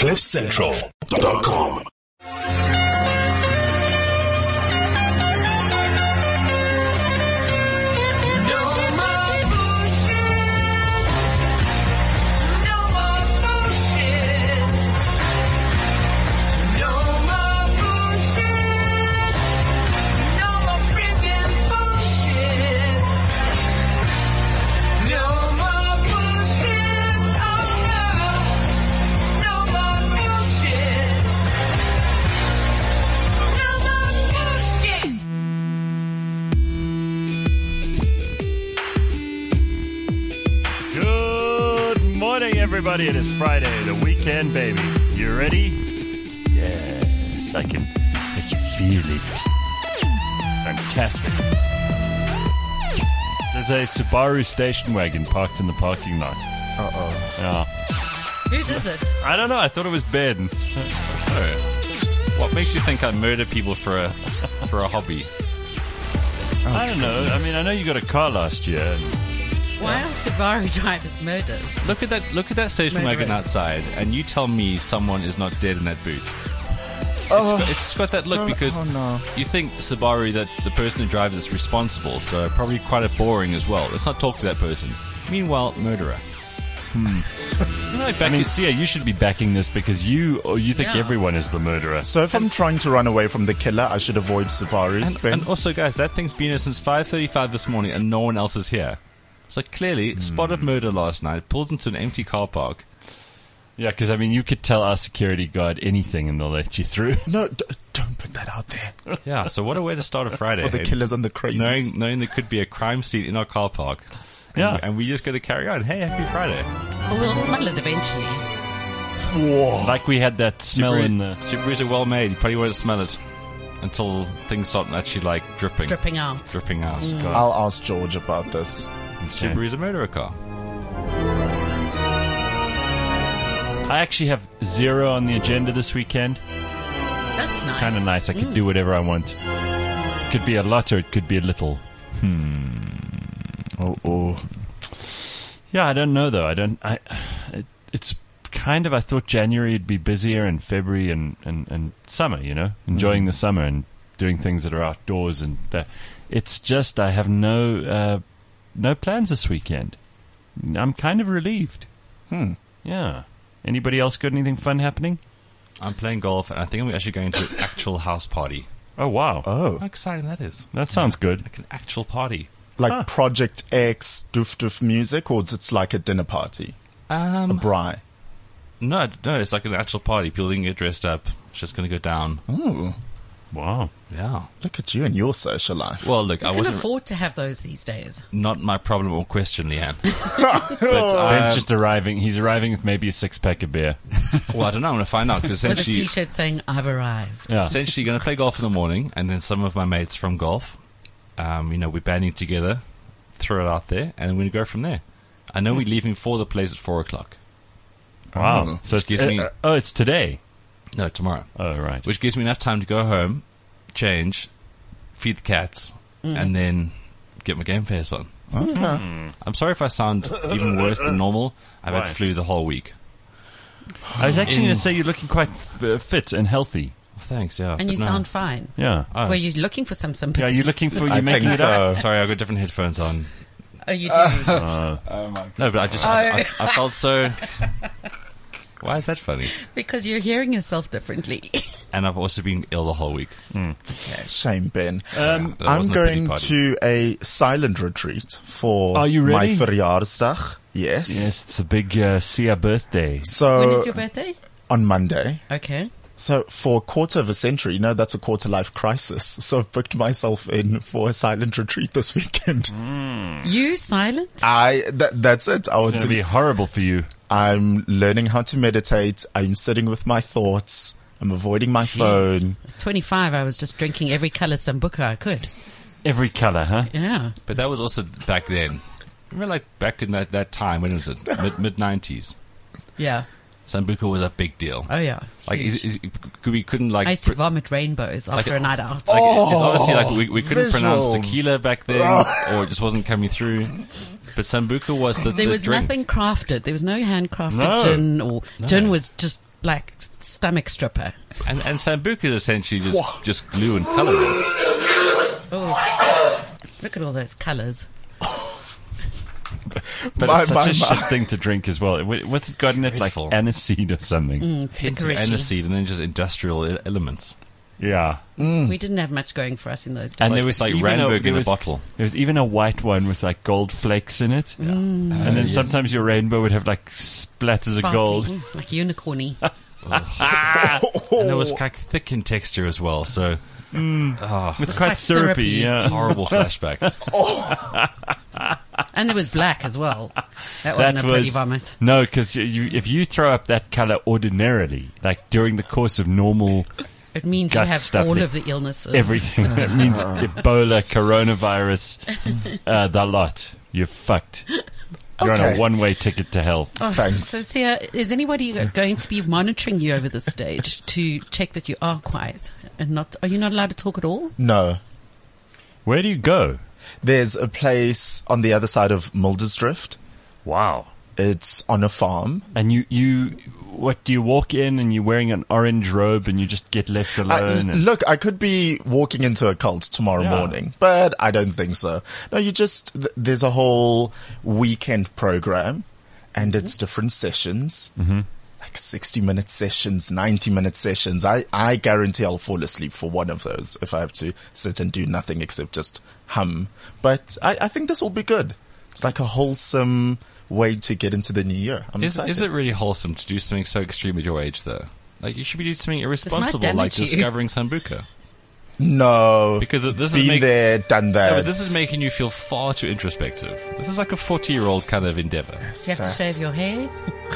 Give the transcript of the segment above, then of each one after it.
CliffCentral.com. Everybody, it is Friday, the weekend, baby. You ready? Yes, I can make you feel it. Fantastic. There's a Subaru station wagon parked in the parking lot. Uh-oh. Yeah. Whose is it? I don't know. I thought it was Ben's. What makes you think I murder people for a hobby? I don't know. I mean, I know you got a car last year. And Why are Subaru drivers murders? Look at that station wagon outside, and you tell me someone is not dead in that boot. It's got that look because you think Subaru, that the person who drives is responsible, so probably quite a boring as well. Let's not talk to that person. Meanwhile, murderer. I mean, Sia, you should be backing this because you think everyone is the murderer. So if I'm trying to run away from the killer, I should avoid Subarus. And also, guys, that thing's been here since 5:35 this morning, and no one else is here. So clearly, spotted murder last night, pulled into an empty car park. Yeah, because, I mean, you could tell our security guard anything and they'll let you through. No, don't put that out there. Yeah, so what a way to start a Friday. For the killers and the crazies. Knowing there could be a crime scene in our car park. And we just got to carry on. Hey, happy Friday. Well, we'll smell it eventually. Whoa. Like we had that smell in the... Subarus are well made. You probably won't smell it until things start actually, like, dripping. Dripping out. Dripping out. I'll ask George about this. Subaru's a murderer car. I actually have 0 on the agenda this weekend. That's nice. Kind of nice. I could do whatever I want. It could be a lot or it could be a little. Yeah, I don't know though. It's kind of, I thought January would be busier and February and summer, enjoying the summer and doing things that are outdoors and that. It's just I have no plans this weekend. I'm kind of relieved. Yeah. Anybody else got anything fun happening? I'm playing golf, and I think I'm actually going to an actual house party. Oh, wow. Oh. How exciting that is. That sounds good. Like an actual party. Like Project X doof doof music, or it's like a dinner party? A braai? No, it's like an actual party. People can get dressed up. It's just going to go down. Oh. Wow. Yeah. Look at you and your social life. Well, look, I can afford to have those these days. Not my problem or question, Leanne. Ben's just arriving. He's arriving with maybe a 6-pack of beer. Well, I don't know. I'm going to find out. Because With a essentially, T-shirt saying, I've arrived. Yeah. essentially going to play golf in the morning, and then some of my mates from golf, we're banding together, throw it out there, and then we're going to go from there. I know we're leaving for the place at 4 o'clock. Wow. So Which gives me... it's today. No, tomorrow. Oh, right. Which gives me enough time to go home, change, feed the cats, and then get my game face on. Okay. I'm sorry if I sound even worse than normal. I've had flu the whole week. I was actually going to say you're looking quite fit and healthy. Thanks, yeah. And you sound fine. Yeah. Oh. Were you looking for some sympathy? Yeah, you're looking for... You're I making think it up. so. Sorry, I've got different headphones on. Oh, you do? Oh my No, but I felt so... Why is that funny? Because you're hearing yourself differently. And I've also been ill the whole week. Shame, Ben. That I'm wasn't a pity going party. to a silent retreat for Are you my ready? verjaarsdag. Yes. Yes, it's a big Sia birthday. So When is your birthday? on Monday. Okay. So for a quarter of a century, that's a quarter life crisis. So I've booked myself in for a silent retreat this weekend. You silent? That's it. It's going to be horrible for you. I'm learning how to meditate. I'm sitting with my thoughts. I'm avoiding my phone. At 25, I was just drinking every color Sambuca I could. Every color, huh? Yeah. But that was also back then. Remember, like, back in that time, when was it? Mid-90s. Yeah. Sambuca was a big deal. Oh, yeah. Like, Huge. we couldn't, like... I used to vomit rainbows after a night out. Like, it's honestly like we couldn't pronounce visuals. tequila back then, or it just wasn't coming through. But Sambuca was the There was drink. nothing crafted. There was no handcrafted No. gin, or gin was just like stomach stripper. And Sambuca is essentially just glue and colorants. Oh, look at all those colors. But it's such a shit thing to drink as well. What's it got in it? Like aniseed or something? Hint of aniseed and then just industrial elements. Yeah. We didn't have much going for us in those days. And there was like Randburg in a bottle. There was even a white one with like gold flakes in it. Yeah. And then sometimes your rainbow would have like splatters of gold. Like unicorny. And it was like thick in texture as well, so... It's quite syrupy, yeah. Horrible flashbacks. And there was black as well. That wasn't a pretty vomit. No, because if you throw up that color ordinarily, like during the course of normal... It means you have stuff, all of the illnesses. Everything. It means Ebola, coronavirus, the lot. You're fucked. You're on a one-way ticket to hell. Thanks. So, Sia, is anybody going to be monitoring you over this stage to check that you are quiet and not? Are you not allowed to talk at all? No. Where do you go? There's a place on the other side of Mildersdrift. Wow. It's on a farm. And you what, do you walk in and you're wearing an orange robe and you just get left alone? Look, I could be walking into a cult tomorrow morning, but I don't think so. No, there's a whole weekend program and it's different sessions, like 60-minute sessions, 90-minute sessions. I guarantee I'll fall asleep for one of those if I have to sit and do nothing except just hum. But I think this will be good. It's like a wholesome way to get into the new year. Is it really wholesome to do something so extreme at your age, though? Like, you should be doing something irresponsible, like discovering Sambuca. No, because this been there, done that. No, but this is making you feel far too introspective. This is like a 40-year-old kind of endeavor. You have to shave your hair.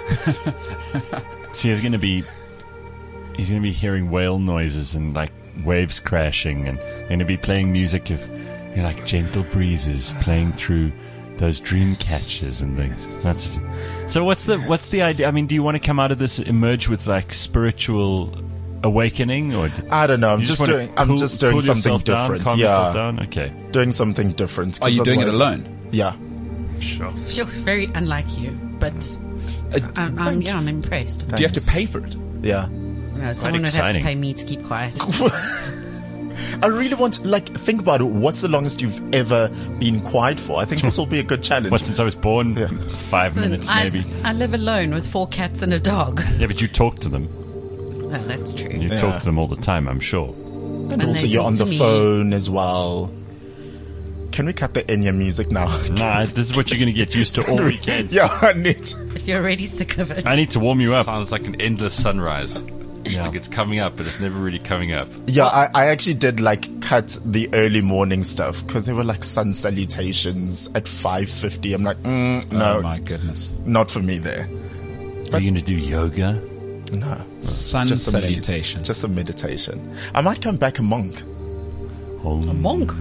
So he's going to be hearing whale noises and like waves crashing, and going to be playing music of like gentle breezes playing through those dream catchers and things. So what's the idea? I mean, do you want to come out of this, emerge with like spiritual awakening, or I don't know? I'm just doing something different. Calm yourself down. Okay, doing something different. Are you doing it alone? Yeah. Sure. Feels very unlike you, but I'm impressed. Thanks. Do you have to pay for it? Yeah. No, someone would have to pay me to keep quiet. I really want, think about it. What's the longest you've ever been quiet for? I think this will be a good challenge. What, since I was born? Yeah. 5 minutes, maybe. I live alone with 4 cats and a dog. Yeah, but you talk to them. Oh, that's true. You talk to them all the time, I'm sure. And also you're on the phone as well. Can we cut the Enya music now? Nah, this is what you're going to get used to all weekend. Yeah, I need. If you're already sick of it. I need to warm you up. Sounds like an endless sunrise. Yeah. Like it's coming up, but it's never really coming up. Yeah, I actually did cut the early morning stuff because there were sun salutations at 5:50. I'm like, no. Oh my goodness. Not for me there. Are you going to do yoga? No. Sun salutation. Just a meditation. I might come back a monk. Oh. A monk?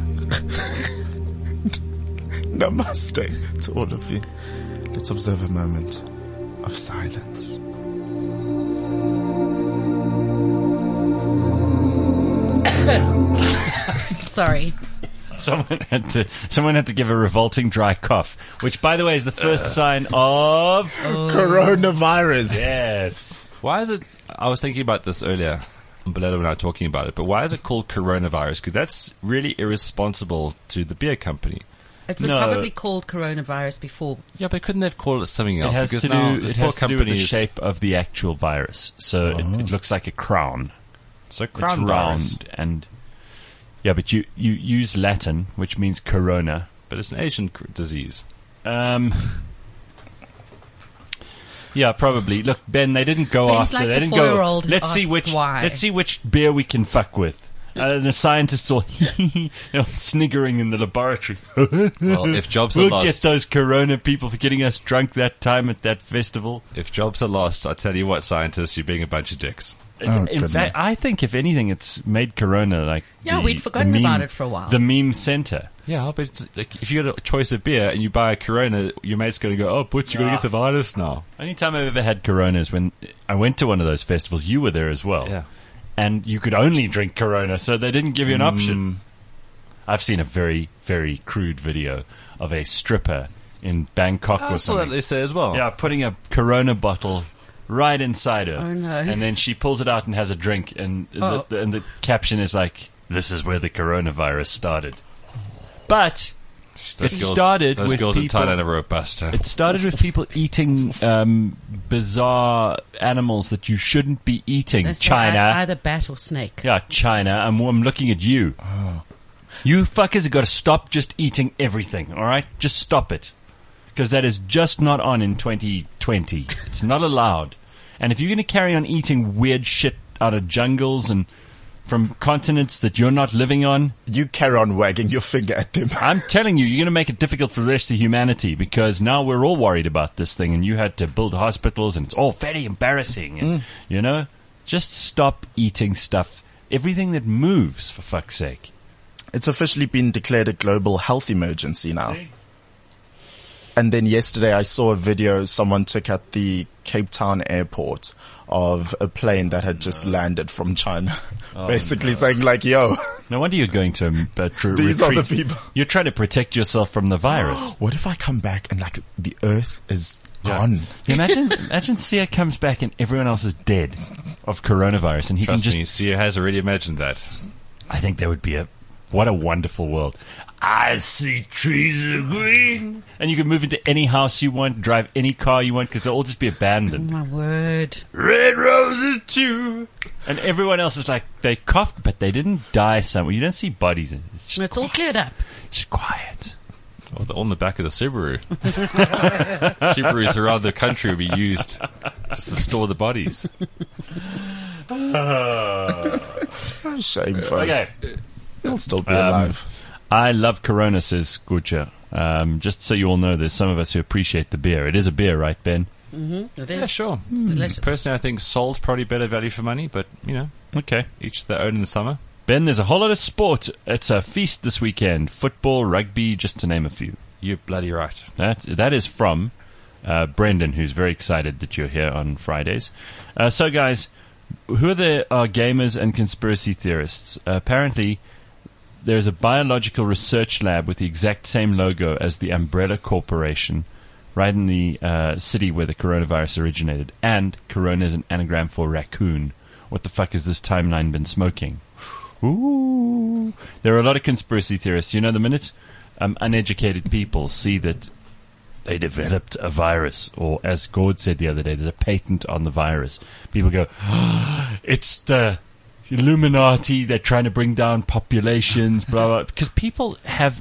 Namaste to all of you. Let's observe a moment of silence. Sorry. Someone had to give a revolting dry cough, which, by the way, is the first sign of coronavirus. Yes. Why is it? I was thinking about this earlier. Beletta and I were talking about it, but why is it called coronavirus? Because that's really irresponsible to the beer company. It was probably called coronavirus before. Yeah, but couldn't they have called it something else? It has to do with the shape of the actual virus. So it looks like a crown. So crown it's round and yeah, but you use Latin, which means corona, but it's an Asian disease. Yeah, probably. Look, Ben, they didn't go Ben's after. Like they didn't go. Let's see which beer we can fuck with. The scientists all sniggering in the laboratory. Well, if jobs are we'll lost, get those corona people for getting us drunk that time at that festival. If jobs are lost, I tell you what, scientists, you're being a bunch of dicks. In fact, I think if anything, it's made corona we'd forgotten about it for a while. The meme center. Yeah, but if you got a choice of beer and you buy a Corona, your mate's going to go, "Oh, but you're going to get the virus now." Only time I've ever had Corona is when I went to one of those festivals. You were there as well. Yeah. And you could only drink Corona, so they didn't give you an option. I've seen a very, very crude video of a stripper in Bangkok or something. I saw that they say as well. Yeah, putting a Corona bottle right inside her. Oh, no. And then she pulls it out and has a drink, and the caption is like, "This is where the coronavirus started." But it started those with girls people. in Thailand are robust. It started with people eating bizarre animals that you shouldn't be eating. They say China. either bat or snake. Yeah, China. I'm looking at you. You fuckers have got to stop just eating everything, all right? Just stop it. Because that is just not on in 2020. It's not allowed. And if you're going to carry on eating weird shit out of jungles and from continents that you're not living on, You carry on wagging your finger at them. I'm telling you, you're going to make it difficult for the rest of humanity, because now we're all worried about this thing, and you had to build hospitals, and it's all very embarrassing. And, you know, just stop eating stuff, everything that moves, for fuck's sake. It's officially been declared a global health emergency now. And then yesterday I saw a video someone took at the Cape Town airport of a plane that had just landed from China. Basically saying like, yo, No wonder you're going to these are the retreat. people. You're trying to protect yourself from the virus. What if I come back and like the earth is gone? Imagine Sia comes back and everyone else is dead of coronavirus, and he Trust can just. me, Sia has already imagined that. I think that would be what a wonderful world. I see trees of green, and you can move into any house you want, drive any car you want, because they'll all just be Oh, abandoned. my word. Red roses too, and everyone else is like, they coughed, but they didn't die somewhere. You don't see bodies in it. It's just, It's all cleared up. just quiet. Or the, on the back of the Subaru. Subarus around the country will be used just to store the bodies. Oh, shame, folks. Okay. You'll still be alive. I love Corona, says Gucha. Just so you all know, there's some of us who appreciate the beer. It is a beer, right, Ben? It is. Yeah, sure. It's delicious. Personally, I think Sol's probably better value for money, but, you know, Okay. each their own in the summer. Ben, there's a whole lot of sport. It's a feast this weekend. Football, rugby, just to name a few. You're bloody right. That is from Brendan, who's very excited that you're here on Fridays. So, guys, who are the gamers and conspiracy theorists? Apparently, there's a biological research lab with the exact same logo as the Umbrella Corporation, right in the city where the coronavirus originated. And Corona is an anagram for raccoon. What the fuck has this timeline been smoking? Ooh. There are a lot of conspiracy theorists. You know, the minute uneducated people see that they developed a virus, or as Gord said the other day, there's a patent on the virus, people go, it's the Illuminati, they're trying to bring down populations, blah, blah, because people have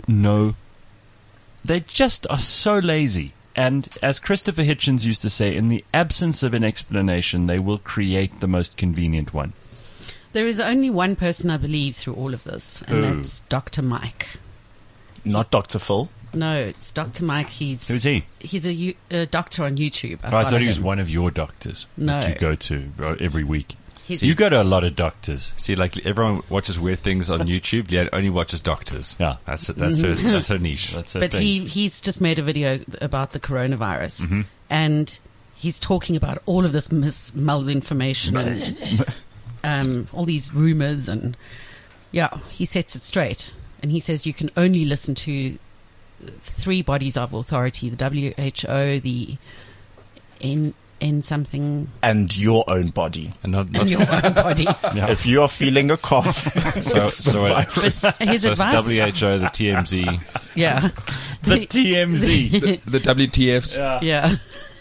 they just are so lazy. And as Christopher Hitchens used to say, in the absence of an explanation, they will create the most convenient one. There is only one person I believe through all of this, and that's Dr. Mike. Not Dr. Phil. No, it's Dr. Mike. Who's he? He's a doctor on YouTube. I thought he was him. one of your doctors No. that you go to every week. He's- You go to a lot of doctors. See, like, everyone watches weird things on YouTube, yet only watches doctors. Yeah. That's it. That's her niche. That's a But thing. he's just made a video about the coronavirus, and he's talking about all of this malinformation and all these rumors, and he sets it straight. And he says you can only listen to three bodies of authority: the WHO, the N something, And your own body. And not and your own body. If you are feeling a cough, it's the so virus. But his so it's advice, WHO, the TMZ. yeah, The TMZ. The WTFs. yeah.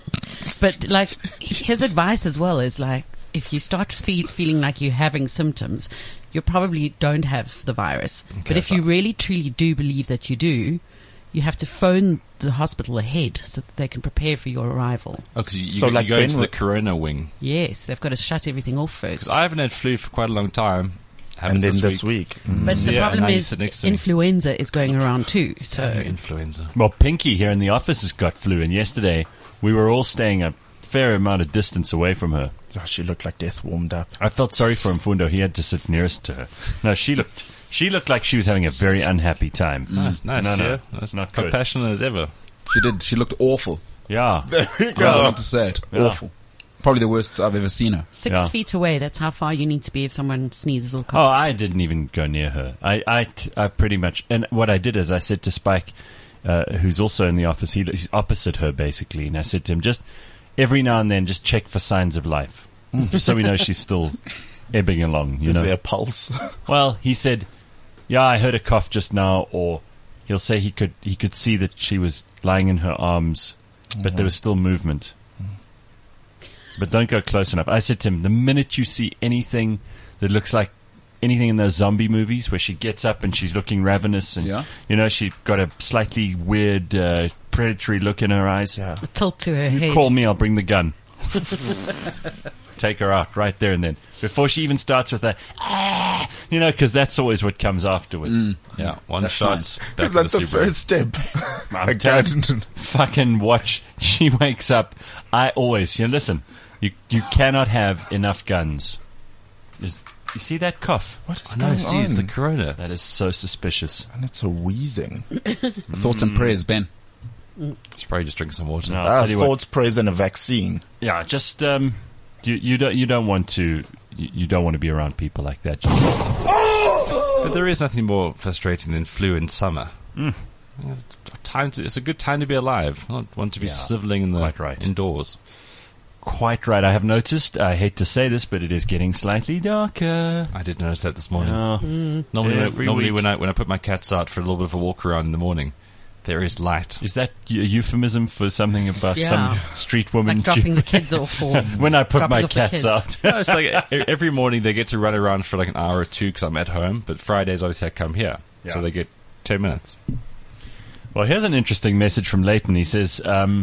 But like his advice as well is like, if you start feeling like you're having symptoms, you probably don't have the virus. But if you really truly do believe that you do, you have to phone the hospital ahead so that they can prepare for your arrival. Oh, because you So, like, go Ben into the would- Corona wing. Yes, they've got to shut everything off first. 'Cause I haven't had flu for quite a long time. And then this week. But the Yeah, problem now you is sit next to me. influenza is going around too. So Influenza. Well, Pinky here in the office has got flu, and yesterday we were all staying a fair amount of distance away from her. Oh, she looked like death warmed up. I felt sorry for Mfundo. He had to sit nearest to her. No, she looked like she was having a very unhappy time. Nice, No, yeah. that's not good. Compassionate as ever. She did. She looked awful. Yeah. There we I don't know go. what to say it. Yeah. Awful. Probably the worst I've ever seen her. 6 Yeah. feet away, that's how far you need to be if someone sneezes or Oh, coughs. I didn't even go near her. I pretty much, and what I did is I said to Spike, who's also in the office, he's opposite her basically, and I said to him, just every now and then just check for signs of life, just so we know she's still ebbing along. You Is know, there a pulse? well, he said, "Yeah, I heard a cough just now," or he'll say he could see that she was lying in her arms, but there was still movement. But don't go close enough. I said to him, the minute you see anything that looks like anything in those zombie movies where she gets up and she's looking ravenous and, she's got a slightly weird predatory look in her eyes. Yeah. A tilt to her You head. call me, I'll bring the gun. Take her out right there and then. Before she even starts with that, because that's always what comes afterwards. Yeah, one That's shot. nice. back Because to that's the Subaru. first step. I'm telling you, Again. fucking watch. She wakes up. I always, listen, you cannot have enough guns. You see that cough? What is I know, going see, on? it's the corona. That is so suspicious. And it's a wheezing. Thoughts and prayers, Ben. It's probably just drinking some water. No, I'll tell you what. Thoughts, prayers, and a vaccine. Yeah, just you don't want to be around people like that. But there is nothing more frustrating than flu in summer. It's a good time to be alive. I don't want to be sniveling in the quite right. indoors. Quite right. I have noticed. I hate to say this, but it is getting slightly darker. I did notice that this morning. Oh. Normally, week. when I put my cats out for a little bit of a walk around in the morning, there is light. Is that a euphemism for something about some street woman? Like dropping the kids off. Or when I put dropping my off the cats kids. out. No, it's like every morning they get to run around for like an hour or two because I'm at home. But Fridays, obviously, I come here, so they get 10 minutes. Well, here's an interesting message from Leighton. He says,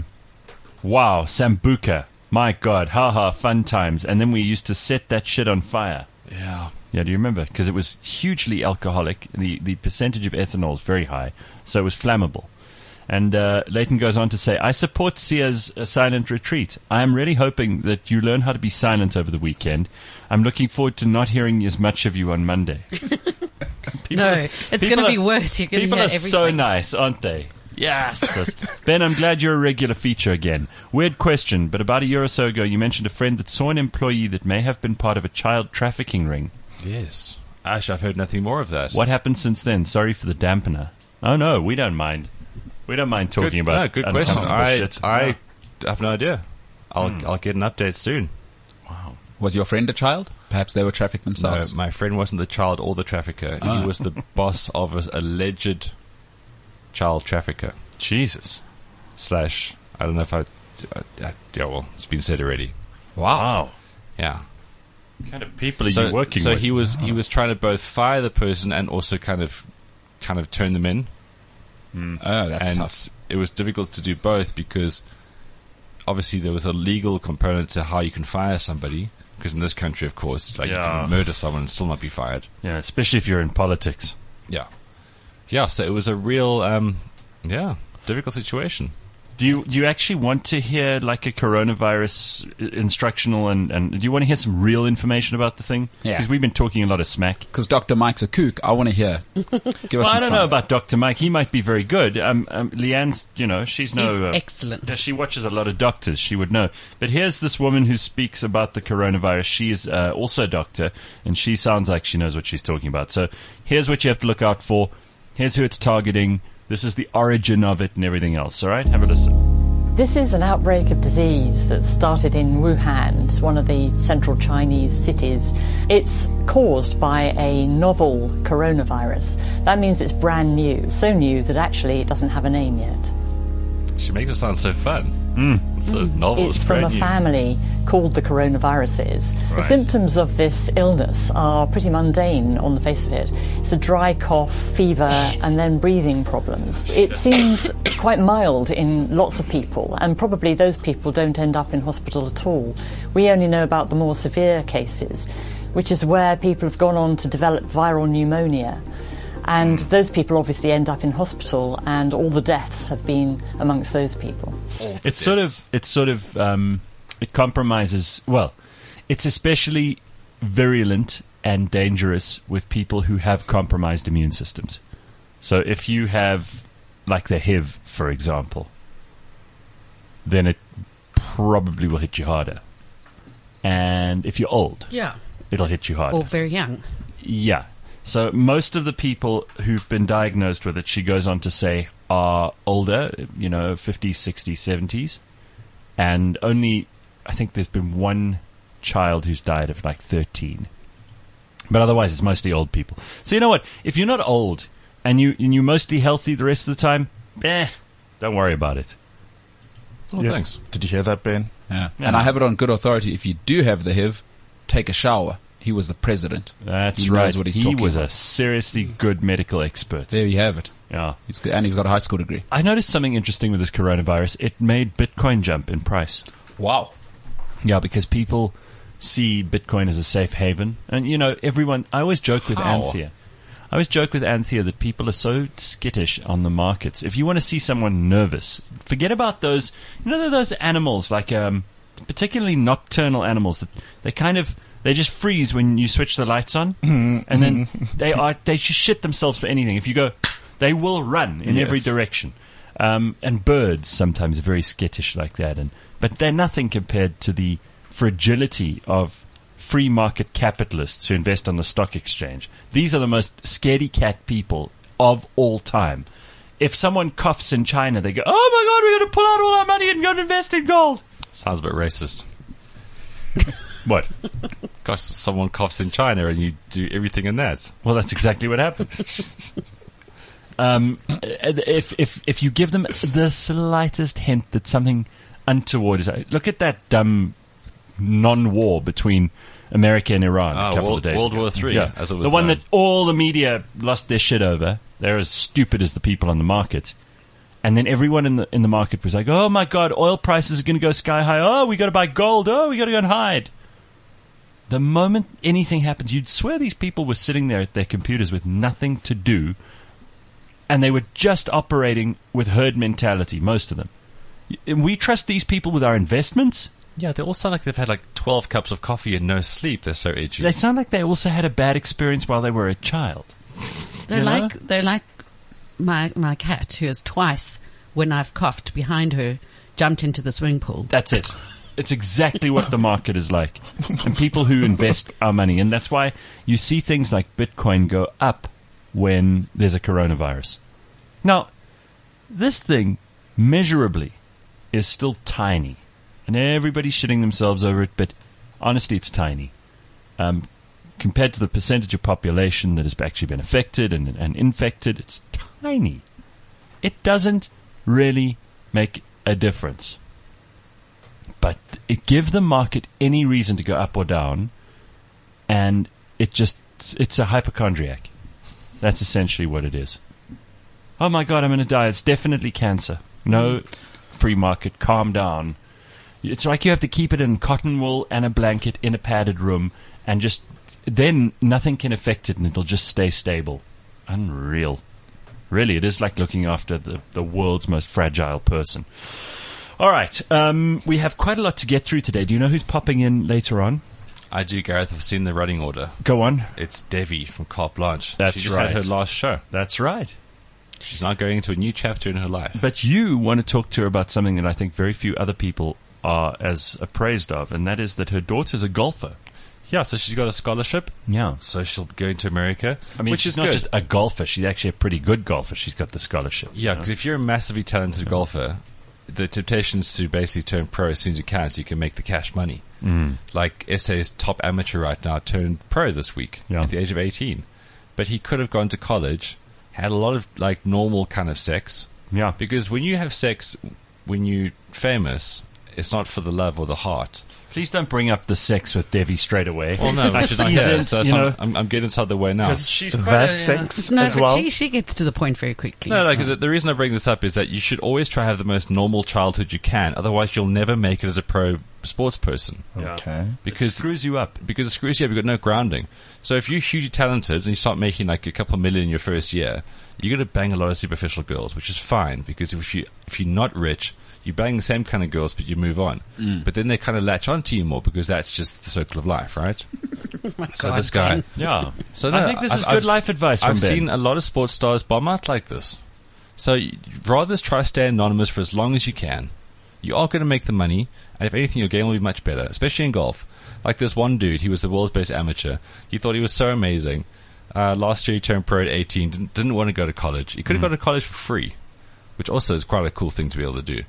wow, Sambuca. My God, haha, fun times. And then we used to set that shit on fire. Yeah. Yeah, do you remember? Because it was hugely alcoholic. The percentage of ethanol is very high, so it was flammable. And Leighton goes on to say, I support Sia's silent retreat. I am really hoping that you learn how to be silent over the weekend. I'm looking forward to not hearing as much of you on Monday. No, it's going to be worse. You're going to People hear are everything. so nice, aren't they? Yes. Ben, I'm glad you're a regular feature again. Weird question, but about a year or so ago, you mentioned a friend that saw an employee that may have been part of a child trafficking ring. Yes. Actually, I've heard nothing more of that. What happened since then? Sorry for the dampener. Oh, no, we don't mind. We don't mind talking about good question. uncomfortable shit. I have no idea. I'll get an update soon. Wow. Was your friend a child? Perhaps they were trafficked No, themselves. my friend wasn't the child or the trafficker. Ah. He was the boss of an alleged child trafficker. Jesus. / I don't know if it's been said already. Wow. Yeah. What kind of people are you working so with? he was trying to both fire the person and also kind of turn them in. Oh, that's And tough. it was difficult to do both because obviously there was a legal component to how you can fire somebody. Because in this country, of course, you can murder someone and still not be fired. Yeah, especially if you're in politics. Yeah. Yeah, so it was a real, difficult situation. Do you actually want to hear like a coronavirus instructional and do you want to hear some real information about the thing? Yeah. Because we've been talking a lot of smack. Because Dr. Mike's a kook. I want to hear. Give us Well, some I don't know science. about Dr. Mike. He might be very good. Leanne's, she's no... He's excellent. She watches a lot of doctors. She would know. But here's this woman who speaks about the coronavirus. She is also a doctor, and she sounds like she knows what she's talking about. So here's what you have to look out for. Here's who it's targeting. This is the origin of it and everything else. All right? Have a listen. This is an outbreak of disease that started in Wuhan, it's one of the central Chinese cities. It's caused by a novel coronavirus. That means it's brand new, so new that actually it doesn't have a name yet. She makes it sound so fun. It's a novel. It's from a brand new. family called the coronaviruses. The Right. symptoms of this illness are pretty mundane on the face of it. It's a dry cough, fever, and then breathing problems. It seems quite mild in lots of people, and probably those people don't end up in hospital at all. We only know about the more severe cases, which is where people have gone on to develop viral pneumonia. And those people obviously end up in hospital, and all the deaths have been amongst those people. It compromises, well, it's especially virulent and dangerous with people who have compromised immune systems. So if you have, like the HIV, for example, then it probably will hit you harder. And if you're old, Yeah. it'll hit you harder. Or very young. Yeah. So most of the people who've been diagnosed with it, she goes on to say, are older, 50s, 60s, 70s. and only, I think there's been one child who's died of like 13. But otherwise, it's mostly old people. So you know what? If you're not old and you're mostly healthy the rest of the time, don't worry about it. Well, thanks. Did you hear that, Ben? Yeah. And I have it on good authority. If you do have the HIV, take a shower. He was the president. That's he right. knows what he's he talking was about. a seriously good medical expert. There you have it. Yeah. He's got a high school degree. I noticed something interesting with this coronavirus. It made Bitcoin jump in price. Wow. Yeah, because people see Bitcoin as a safe haven. And, everyone... I always joke with Anthea. That people are so skittish on the markets. If you want to see someone nervous, forget about those... those animals, like particularly nocturnal animals, that they just freeze when you switch the lights on. And then they just shit themselves for anything. If you go... They will run in every direction. And birds sometimes are very skittish like that. But they're nothing compared to the fragility of free market capitalists who invest on the stock exchange. These are the most scaredy cat people of all time. If someone coughs in China, they go, "Oh my God, we're going to pull out all our money and go and invest in gold." Sounds a bit racist. What? Gosh, someone coughs in China and you do everything in that. Well, that's exactly what happened. If you give them the slightest hint that something untoward is... Look at that dumb non-war between America and Iran a couple of days World ago. War III, Yeah. as it was the one known. that all the media lost their shit over. They're as stupid as the people on the market. And then everyone in the market was like, "Oh my God, oil prices are going to go sky high. Oh, we got to buy gold. Oh, we got to go and hide." The moment anything happens, you'd swear these people were sitting there at their computers with nothing to do, and they were just operating with herd mentality, most of them. And we trust these people with our investments? Yeah, they all sound like they've had like 12 cups of coffee and no sleep. They're so edgy. They sound like they also had a bad experience while they were a child. They're like my cat, who has twice, when I've coughed behind her, jumped into the swimming pool. That's it. It's exactly what the market is like. And people who invest our money. And that's why you see things like Bitcoin go up when there's a coronavirus. Now, this thing, measurably, is still tiny. And everybody's shitting themselves over it, but honestly, it's tiny. Compared to the percentage of population that has actually been affected and infected, it's tiny. It doesn't really make a difference. But it gives the market any reason to go up or down, and it's a hypochondriac. That's essentially what it is. Oh my God, I'm going to die. It's definitely cancer. No, free market, calm down. It's like you have to keep it in cotton wool and a blanket in a padded room, and just then nothing can affect it, and it'll just stay stable. Unreal. Really, it is like looking after the world's most fragile person. All right, we have quite a lot to get through today. Do you know who's popping in later on? I do, Gareth. I've seen the running order. Go on. It's Devi from Carte Blanche. That's she just right. had her last show. That's right. She's now going into a new chapter in her life. But you want to talk to her about something that I think very few other people are as appraised of, and that is that her daughter's a golfer. Yeah, so she's got a scholarship. Yeah. So she'll go into America. I mean, which she's is not good. just a golfer. She's actually a pretty good golfer. She's got the scholarship. Yeah, because if you're a massively talented golfer, the temptation is to basically turn pro as soon as you can so you can make the cash money. Like SA's top amateur right now turned pro this week at the age of 18. But he could have gone to college, had a lot of like normal kind of sex. Yeah. Because when you have sex, when you're famous, it's not for the love or the heart. Please don't bring up the sex with Devi straight away. Well, no, Like, she's not he's here, in, so you know, I'm getting inside the way now. because she's The sex No, as but well. she gets to the point very quickly. No, like the reason I bring this up is that you should always try to have the most normal childhood you can. Otherwise, you'll never make it as a pro sports person. Yeah. Okay. Because it screws you up. Because it screws you up. You've got no grounding. So if you're hugely talented and you start making like a couple million in your first year, you're going to bang a lot of superficial girls, which is fine. Because if you're not rich, you bang the same kind of girls, but you move on. But then they kind of latch onto you more because that's just the circle of life, right? So God, this guy. Ben. Yeah. So I think this is good life advice from I've Ben. seen a lot of sports stars bomb out like this. So rather try to stay anonymous for as long as you can. You are going to make the money, and if anything, your game will be much better, especially in golf. Like this one dude, he was the world's best amateur. He thought he was so amazing. Last year he turned pro at 18, didn't want to go to college. He could have gone to college for free, which also is quite a cool thing to be able to do.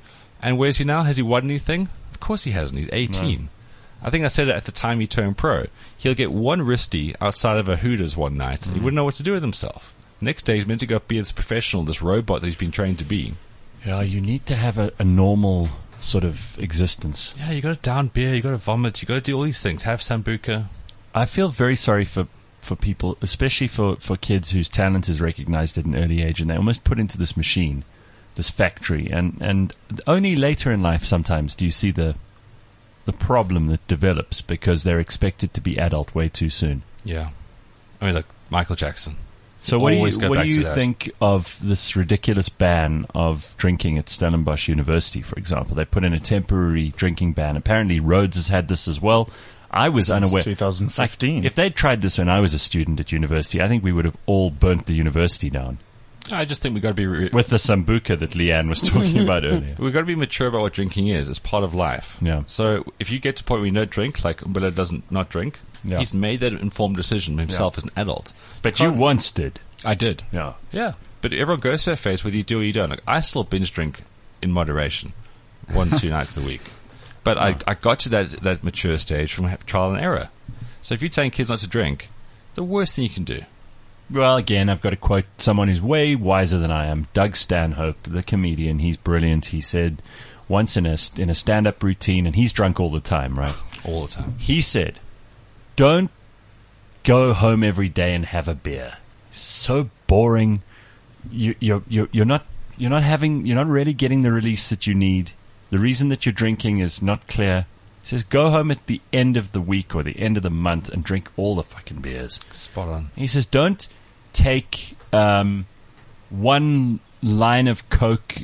And where's he now? Has he won anything? Of course he hasn't. He's 18. No. I think I said it at the time he turned pro. He'll get one wristy outside of a Hooters one night, and he wouldn't know what to do with himself. Next day, he's meant to go be this professional, this robot that he's been trained to be. Yeah, you need to have a normal sort of existence. Yeah, you got to down beer, you got to vomit, you got to do all these things. Have sambuca. I feel very sorry for people, especially for kids whose talent is recognized at an early age, and they're almost put into this machine, this factory, and only later in life sometimes do you see the problem that develops because they're expected to be adult way too soon. Yeah. I mean, like Michael Jackson. So what do you think of this ridiculous ban of drinking at Stellenbosch University, for example? They put in a temporary drinking ban. Apparently Rhodes has had this as well. I was unaware. 2015. Like, if they'd tried this when I was a student at university, I think we would have all burnt the university down. I just think we've got to be... with the sambuca that Leanne was talking about earlier. We've got to be mature about what drinking is. It's part of life. Yeah. So if you get to a point where you don't drink, like Umbilla doesn't not drink, he's made that informed decision himself as an adult. But you once did. I did. Yeah. Yeah. But everyone goes to their face whether you do or you don't. Like, I still binge drink in moderation, 1-2 nights a week. But I got to that mature stage from trial and error. So if you're telling kids not to drink, it's the worst thing you can do. Well, again, I've got to quote someone who's way wiser than I am, Doug Stanhope, the comedian. He's brilliant. He said once in a stand-up routine, and he's drunk all the time, right? All the time. He said, don't go home every day and have a beer. It's so boring. You're not really getting the release that you need. The reason that you're drinking is not clear. He says, go home at the end of the week or the end of the month and drink all the fucking beers. Spot on. He says, don't take one line of Coke,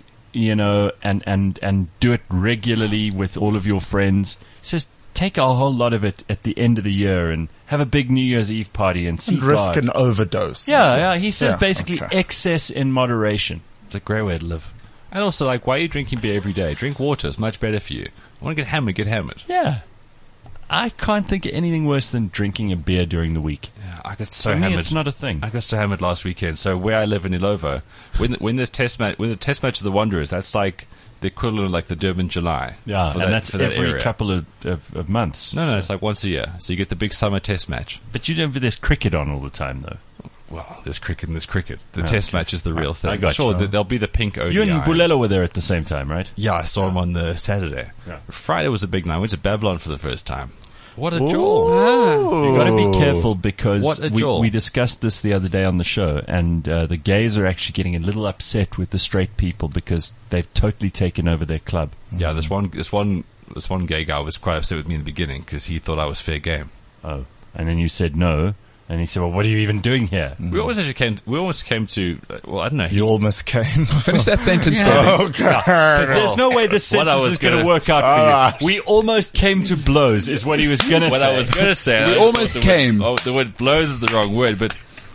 and do it regularly with all of your friends. He says, take a whole lot of it at the end of the year and have a big New Year's Eve party and see risk an overdose. Yeah. He says basically excess in moderation. It's a great way to live. And also, like, why are you drinking beer every day? Drink water. It's much better for you. Want to get hammered, get hammered. Yeah. I can't think of anything worse than drinking a beer during the week. Yeah, I got so For hammered. me, it's not a thing. I got so hammered last weekend. So where I live in Ilovo, when there's test match of the Wanderers, that's like the equivalent of like the Durban July. Yeah, and that's every area. couple of months. No, it's like once a year. So you get the big summer test match. But there's cricket on all the time, though. Well, there's cricket and there's cricket. The test match is the real thing. I got sure, you. there'll be the pink ODI. You and Bulelo were there at the same time, right? Yeah, I saw him on the Saturday. Yeah. Friday was a big night. I went to Babylon for the first time. What a jaw. You've got to be careful because we discussed this the other day on the show, and the gays are actually getting a little upset with the straight people because they've totally taken over their club. Yeah, this one gay guy was quite upset with me in the beginning because he thought I was fair game. Oh, and then you said no. And he said, well, what are you even doing here? We almost came to, well, I don't know. You almost came. Finish that sentence, Oh, baby. Because there's no way this sentence is going to work out for you. We almost came to blows is what he was going to say. What I was going to say. We almost came. The word blows is the wrong word, but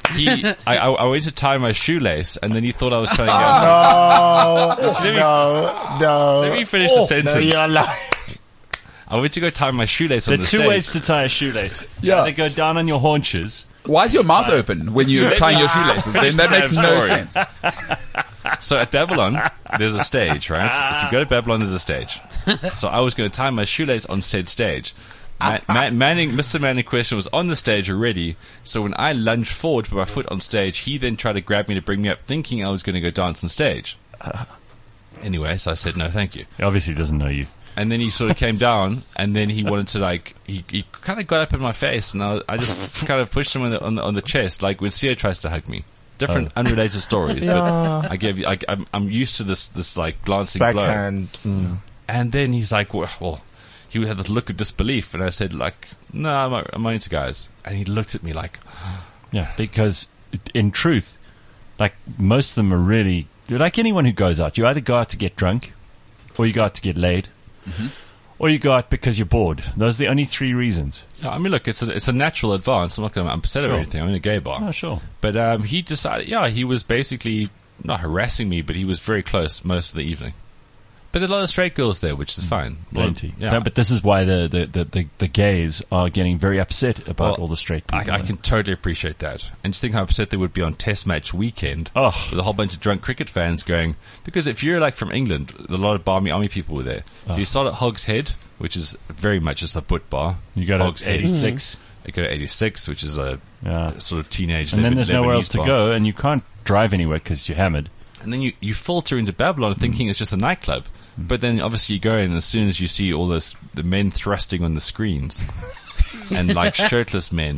I went to tie my shoelace, and then he thought I was trying to go. No. Let me finish the sentence. No, you're lying. I went to go tie my shoelace on the There's stage. two ways to tie a shoelace. Yeah. They go down on your haunches. Why is your mouth open when you're tying your shoelaces? Then that makes no sense. So at Babylon, there's a stage, right? If you go to Babylon, there's a stage. So I was going to tie my shoelace on said stage. Mr. Manning question was on the stage already, so when I lunged forward to put my foot on stage, he then tried to grab me to bring me up, thinking I was going to go dance on stage. Anyway, so I said, no, thank you. He obviously doesn't know you. And then he sort of came down, and then he wanted to, he kind of got up in my face, and I just kind of pushed him on the chest, like when Sia tries to hug me. Different, unrelated stories, but I'm used to this like glancing backhand. blow. And then he's like, well, he would have this look of disbelief, and I said, like, no, I'm not into guys. And he looked at me like, yeah, because in truth, like most of them are really like anyone who goes out. You either go out to get drunk, or you go out to get laid. Mm-hmm. Or you go out because you're bored. Those are the only three reasons. Yeah, I mean, look, it's a natural advance. I'm not going to upset or anything. I'm in a gay bar. Oh, sure. But he decided, he was basically not harassing me, but he was very close most of the evening. But there are a lot of straight girls there, which is fine. Plenty. Yeah. No, but this is why the gays are getting very upset about all the straight people. I can totally appreciate that. And just think how upset they would be on Test match weekend Oh. with a whole bunch of drunk cricket fans going. Because if you're like from England, a lot of Barmy Army people were there. So you start at Hogs Head, which is very much just a butt bar. You go to Hogs Head. 86. You go to 86, which is a Yeah. sort of teenage And then there's nowhere else Lebanese to bar. go, and you can't drive anywhere because you're hammered. And then you filter into Babylon thinking it's just a nightclub. But then obviously you go in, and as soon as you see all the men thrusting on the screens and like shirtless men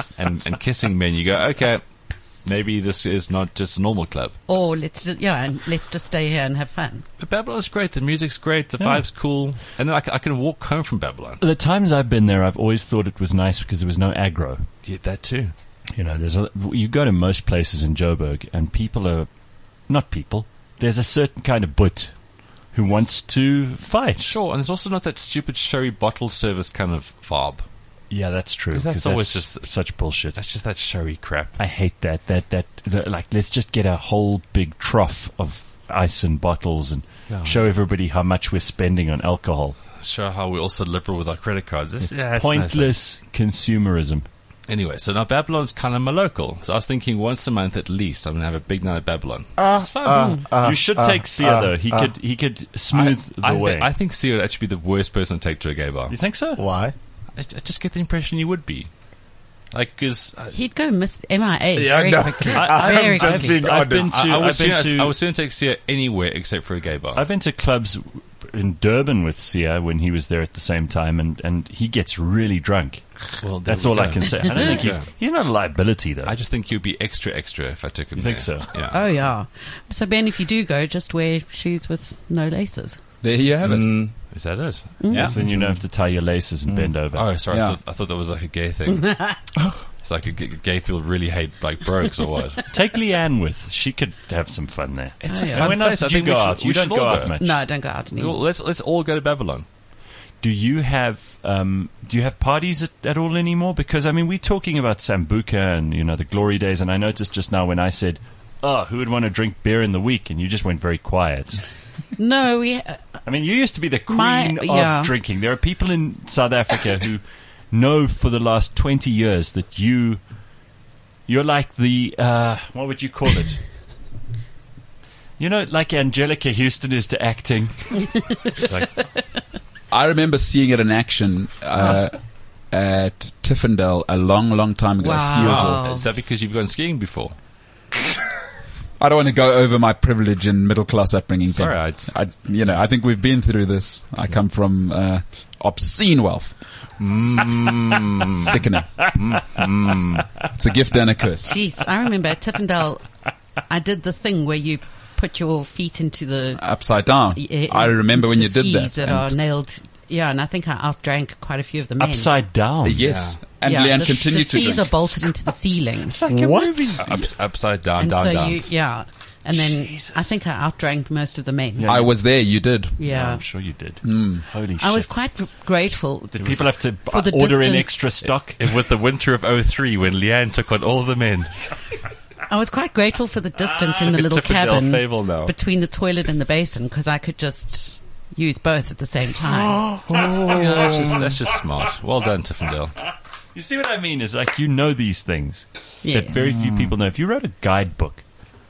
and kissing men, you go, okay, maybe this is not just a normal club. Or let's just stay here and have fun. But Babylon's great. The music's great. The vibe's cool. And then I can walk home from Babylon. The times I've been there, I've always thought it was nice because there was no aggro. Yeah, that too. You know, you go to most places in Joburg, and people are not people. There's a certain kind of butt who wants to fight. Sure, and there's also not that stupid sherry bottle service kind of vibe. Yeah, that's true. 'Cause that's 'cause always just- such bullshit. That's just that sherry crap. I hate that. Like, let's just get a whole big trough of ice and bottles and show everybody how much we're spending on alcohol. Show how we're also liberal with our credit cards. It's Pointless consumerism. Anyway, so now Babylon's kind of my local. So I was thinking once a month at least I'm going to have a big night at Babylon. It's fun. You should take Sia, though. He could smooth the way. I think Sia would actually be the worst person to take to a gay bar. You think so? Why? I just get the impression you would be. Like, because... He'd go MIA Yeah, very no. quickly. I'm Very just quickly. being I've been honest. to- I would I've been soon take Sia anywhere except for a gay bar. I've been to clubs in Durban with Sia when he was there at the same time, and he gets really drunk. Well, there That's we all I go. can say. I don't think he's not a liability, though. I just think you'd be extra if I took him You think there. so? Yeah. Oh, yeah. So, Ben, if you do go, just wear shoes with no laces. There you have it. Is that it? Yeah. So then you don't have to tie your laces and bend over. Oh, sorry. Yeah. I thought that was like a gay thing. It's like gay people really hate like brokes or what? Take Leanne with. She could have some fun there. It's Oh, yeah. fun When else place. did I you think go we should- out? we You don't should go all out much. No, don't go out anymore. Well, let's all go to Babylon. Do you have parties at all anymore? Because I mean, we're talking about Sambuca and the glory days, and I noticed just now when I said, "Oh, who would want to drink beer in the week?" and you just went very quiet. No, I mean, you used to be the queen of drinking. There are people in South Africa who know for the last 20 years that you're like the what would you call it? Like Angelica Houston is to acting. Like, I remember seeing it in action at Tiffindale a long, long time ago. Wow. Ski resort. Is that because you've gone skiing before? I don't want to go over my privilege and middle class upbringing. Sorry, I think we've been through this. I come from obscene wealth. Sickening. It's a gift and a curse. jeez, I remember at Tiffindale, I did the thing where you put your feet into the... Upside down. I remember when you did that. that are nailed... Yeah, and I think I outdrank quite a few of the men. upside down. Yes. And Yeah, Leanne the continued to skis drink. are bolted into the ceiling. What? Upside down, And down, so down. and then I think I outdrank most of the men. Yeah. I was there. You did. Yeah. I'm sure you did. Holy shit. I was quite grateful. Did people have to for the order in distance- extra stock? It was the winter of 03 when Leanne took on all the men. I was quite grateful for the distance in the little Tiffindale cabin Fable now. between the toilet and the basin because I could just use both at the same time. Yeah, that's just smart. Well done, Tiffindale. You see what I mean? Is like these things Yes. that very few people know. If you wrote a guidebook,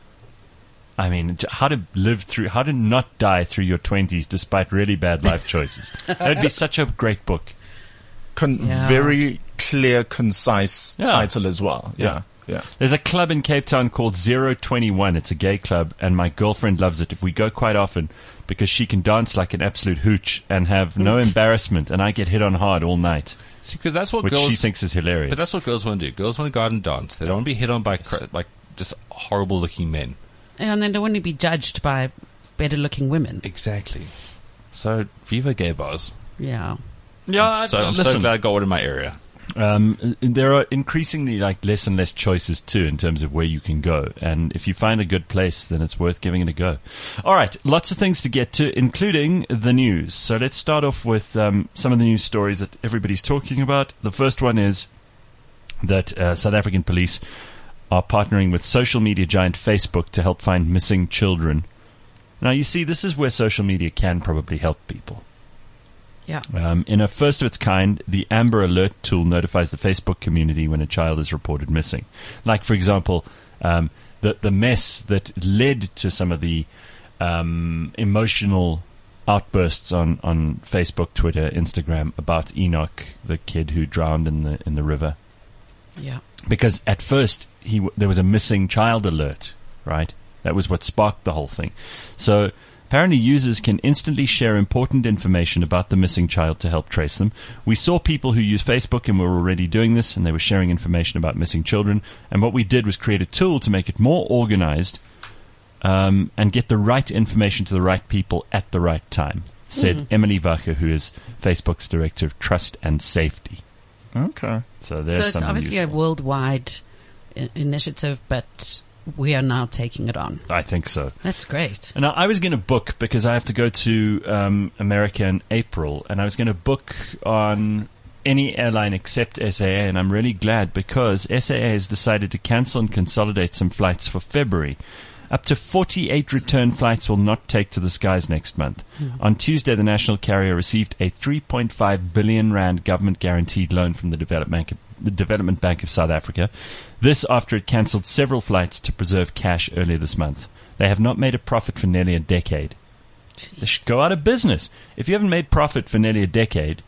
I mean, how to not die through your 20s despite really bad life choices. That would be such a great book. Yeah. Very clear, concise Yeah. title as well. Yeah. Yeah. There's a club in Cape Town called 021. It's a gay club, and my girlfriend loves it. If we go quite often, because she can dance like an absolute hooch and have no embarrassment, and I get hit on hard all night, See, because that's what which girls... she thinks is hilarious. But that's what girls want to do. Girls want to go out and dance. They don't want to be hit on by just horrible-looking men. And then don't want to be judged by better-looking women. Exactly. So, viva gay bars. Yeah. yeah, So I'm so glad I got one in my area. There are increasingly less and less choices too in terms of where you can go, and if you find a good place, then it's worth giving it a go. All right, lots of things to get to, including the news. So let's start off with some of the news stories that everybody's talking about. The first one is that South African police are partnering with social media giant Facebook to help find missing children. Now, you see, this is where social media can probably help people. Yeah. In a first of its kind, the Amber Alert tool notifies the Facebook community when a child is reported missing. Like, for example, the mess that led to some of the emotional outbursts on Facebook, Twitter, Instagram about Enoch, the kid who drowned in the river. Yeah. Because at first there was a missing child alert, right? That was what sparked the whole thing. So apparently users can instantly share important information about the missing child to help trace them. We saw people who use Facebook and were already doing this, and they were sharing information about missing children. And what we did was create a tool to make it more organized and get the right information to the right people at the right time, said Emily Wache, who is Facebook's Director of Trust and Safety. Okay. So there's it's obviously useful. a worldwide initiative, but we are now taking it on. I think so. That's great. And I was going to book, because I have to go to America in April, and I was going to book on any airline except SAA, and I'm really glad because SAA has decided to cancel and consolidate some flights for February. Up to 48 return flights will not take to the skies next month. On Tuesday, the national carrier received a 3.5 billion rand government-guaranteed loan from the Development Bank of South Africa. This after it cancelled several flights to preserve cash earlier this month. They have not made a profit for nearly a decade. They should go out of business. If you haven't made profit for nearly a decade,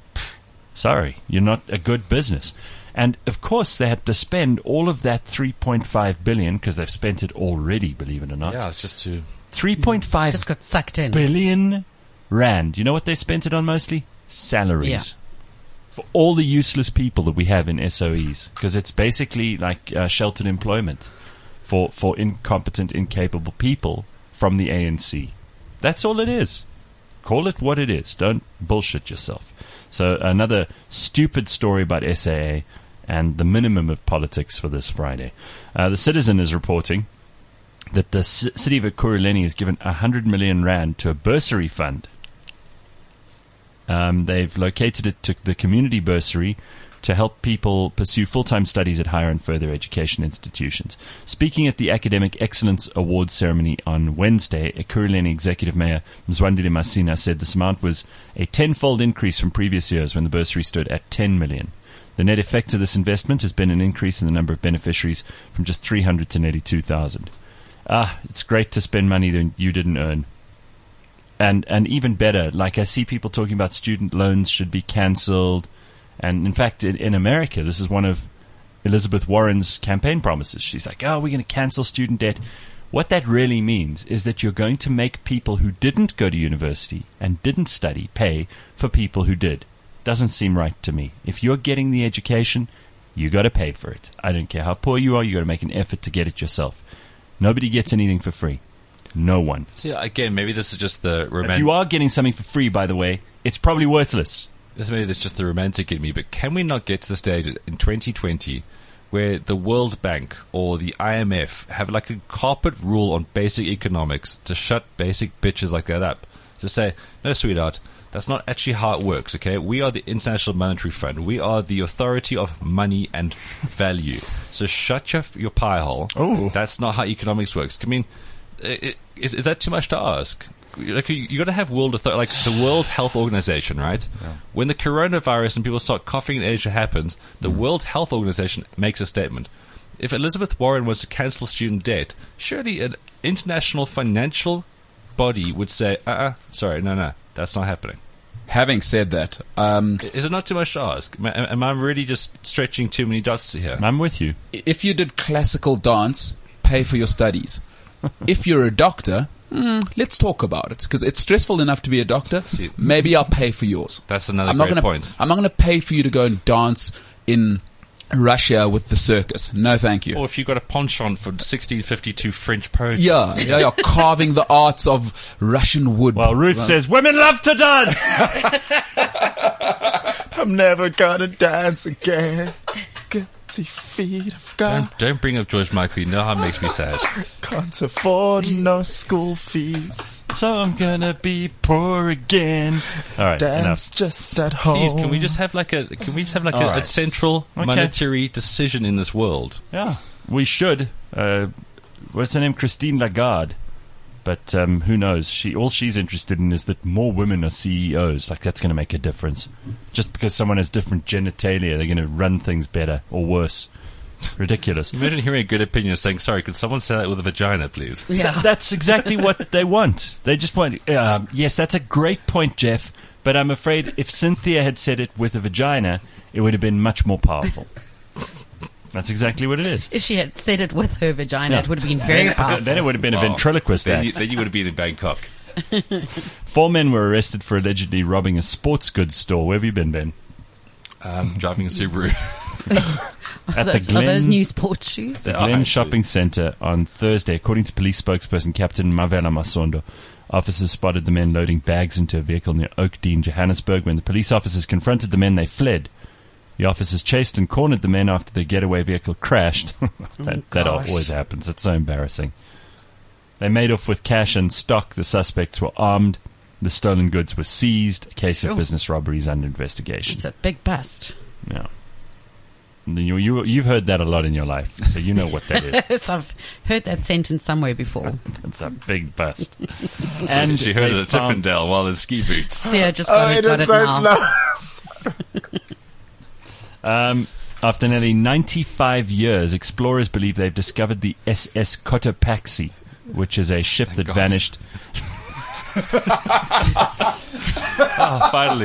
sorry, you're not a good business. And, of course, they had to spend all of that 3.5 billion, because they've spent it already, believe it or not. Yeah, it's just to... 3.5 Just got sucked in. billion rand. You know what they spent it on mostly? Salaries. Yeah. For all the useless people that we have in SOEs. Because it's basically like sheltered employment for incompetent, incapable people from the ANC. That's all it is. Call it what it is. Don't bullshit yourself. So another stupid story about SAA and the minimum of politics for this Friday. The Citizen is reporting that the city of Ekurhuleni has given 100 million rand to a bursary fund. They've located it to the community bursary to help people pursue full-time studies at higher and further education institutions. Speaking at the Academic Excellence Awards ceremony on Wednesday, Ekurhuleni Executive Mayor Mzwandile Masina said this amount was a tenfold increase from previous years when the bursary stood at 10 million. The net effect of this investment has been an increase in the number of beneficiaries from just 300 to nearly 2,000. It's great to spend money that you didn't earn. And even better, like I see people talking about student loans should be cancelled. And in fact, in America, this is one of Elizabeth Warren's campaign promises. She's like, we're going to cancel student debt. What that really means is that you're going to make people who didn't go to university and didn't study pay for people who did. Doesn't seem right to me. If you're getting the education, you got to pay for it. I don't care how poor you are, you got to make an effort to get it yourself. Nobody gets anything for free. No one. See, again, maybe this is just the If you are getting something for free, by the way, it's probably worthless. Maybe that's just the romantic in me, but can we not get to the stage in 2020 where the World Bank or the IMF have like a carpet rule on basic economics to shut basic bitches like that up? To say, no, sweetheart, that's not actually how it works, okay? We are the International Monetary Fund. We are the authority of money and value. So shut your pie hole. Oh. That's not how economics works. I mean, is that too much to ask? Like you got to have like the World Health Organization, right? Yeah. When the coronavirus and people start coughing in Asia happens, the World Health Organization makes a statement. If Elizabeth Warren was to cancel student debt, surely an international financial body would say, sorry, no, that's not happening. Having said that, is it not too much to ask? Am I really just stretching too many dots here? I'm with you. if you did classical dance, pay for your studies. If you're a doctor, let's talk about it, because it's stressful enough to be a doctor. See, maybe I'll pay for yours. That's another great point. I'm not going to pay for you to go and dance in Russia with the circus. No, thank you. Or if you got a penchant for 1652 French poetry. Yeah, carving the arts of Russian wood. Well, Ruth says, women love to dance! I'm never gonna dance again. Guilty feet of God. Don't bring up George Michael. You know how it makes me sad. Can't afford no school fees. So I'm gonna be poor again. All right, Dance enough. just at home. Please, can we just have like a central monetary decision in this world? Yeah, we should. What's her name? Christine Lagarde. But who knows? All she's interested in is that more women are CEOs. Like, that's going to make a difference. Just because someone has different genitalia, they're going to run things better or worse. Ridiculous. Imagine hearing a good opinion saying, sorry, could someone say that with a vagina, please? Yeah. That's exactly what they want. They just want, yes, that's a great point, Jeff. But I'm afraid if Cynthia had said it with a vagina, it would have been much more powerful. That's exactly what it is. If she had said it with her vagina, it would have been very powerful. Then it would have been a ventriloquist act. Then you would have been in Bangkok. 4 men were arrested for allegedly robbing a sports goods store. Where have you been, Ben? Driving a Subaru. At Are those new sports shoes? The Glen Shopping Centre on Thursday, according to police spokesperson Captain Mavela Masondo. Officers spotted the men loading bags into a vehicle near Oakdean, Johannesburg. When the police officers confronted the men, they fled. The officers chased and cornered the men after their getaway vehicle crashed. That always happens. It's so embarrassing. They made off with cash and stock. The suspects were armed. The stolen goods were seized. A case of business robbery is under investigation. It's a big bust. Yeah. You've heard that a lot in your life, so you know what that is. Yes, I've heard that sentence somewhere before. It's a big bust. And she heard it at Tiffindale while in ski boots. See, I just got it now. Slow. After nearly 95 years, explorers believe they've discovered the SS Cotopaxi, which is a ship that vanished. Oh, finally.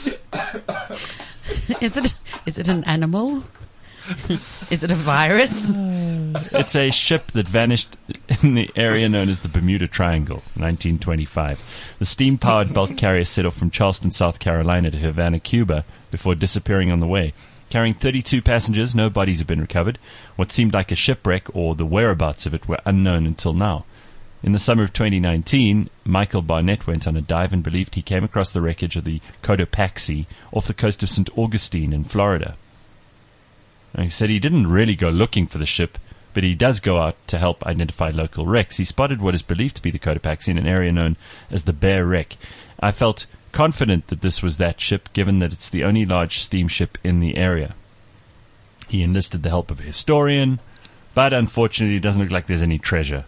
Is it an animal? Is it a virus? It's a ship that vanished in the area known as the Bermuda Triangle, 1925. The steam-powered bulk carrier set off from Charleston, South Carolina to Havana, Cuba, before disappearing on the way. Carrying 32 passengers, no bodies have been recovered. What seemed like a shipwreck or the whereabouts of it were unknown until now. In the summer of 2019, Michael Barnett went on a dive and believed he came across the wreckage of the Cotopaxi off the coast of St. Augustine in Florida. Now, he said he didn't really go looking for the ship, but he does go out to help identify local wrecks. He spotted what is believed to be the Cotopaxi in an area known as the Bear Wreck. I felt confident that this was that ship, given that it's the only large steamship in the area. He enlisted the help of a historian, but unfortunately it doesn't look like there's any treasure.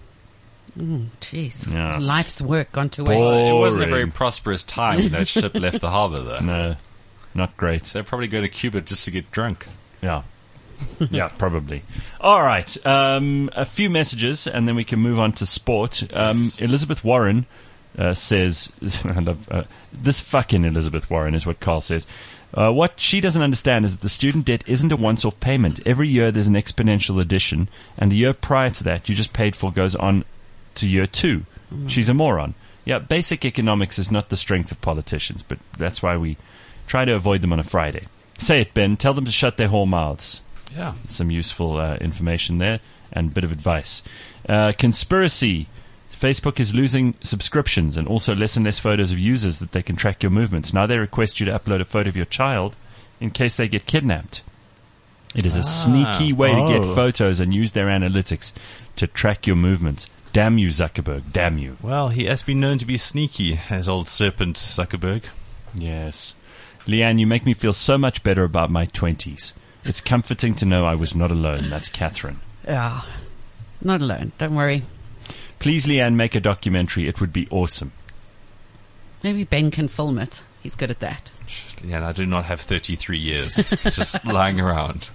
Jeez. Yeah, life's work gone to waste. It wasn't a very prosperous time when that ship left the harbour, though. No, not great. They're probably going to Cuba just to get drunk. Yeah. Yeah, probably. All right. A few messages, and then we can move on to sport. Elizabeth Warren says, I love, this fucking Elizabeth Warren is what Carl says. What she doesn't understand is that the student debt isn't a once-off payment. Every year there's an exponential addition, and the year prior to that you just paid for goes on to year 2. She's a moron. Yeah, basic economics is not the strength of politicians, but that's why we try to avoid them on a Friday. Say it, Ben. Tell them to shut their whole mouths. Yeah. Some useful information there and a bit of advice. Conspiracy. Facebook is losing subscriptions and also less and less photos of users that they can track your movements. Now they request you to upload a photo of your child in case they get kidnapped. It is a sneaky way to get photos and use their analytics to track your movements. Damn you, Zuckerberg. Damn you. Well, he has been known to be sneaky, as old serpent Zuckerberg. Yes. Leanne, you make me feel so much better about my 20s. It's comforting to know I was not alone. That's Catherine. Yeah, not alone. Don't worry. Please, Leanne, make a documentary. It would be awesome. Maybe Ben can film it. He's good at that. Yeah, I do not have 33 years just lying around.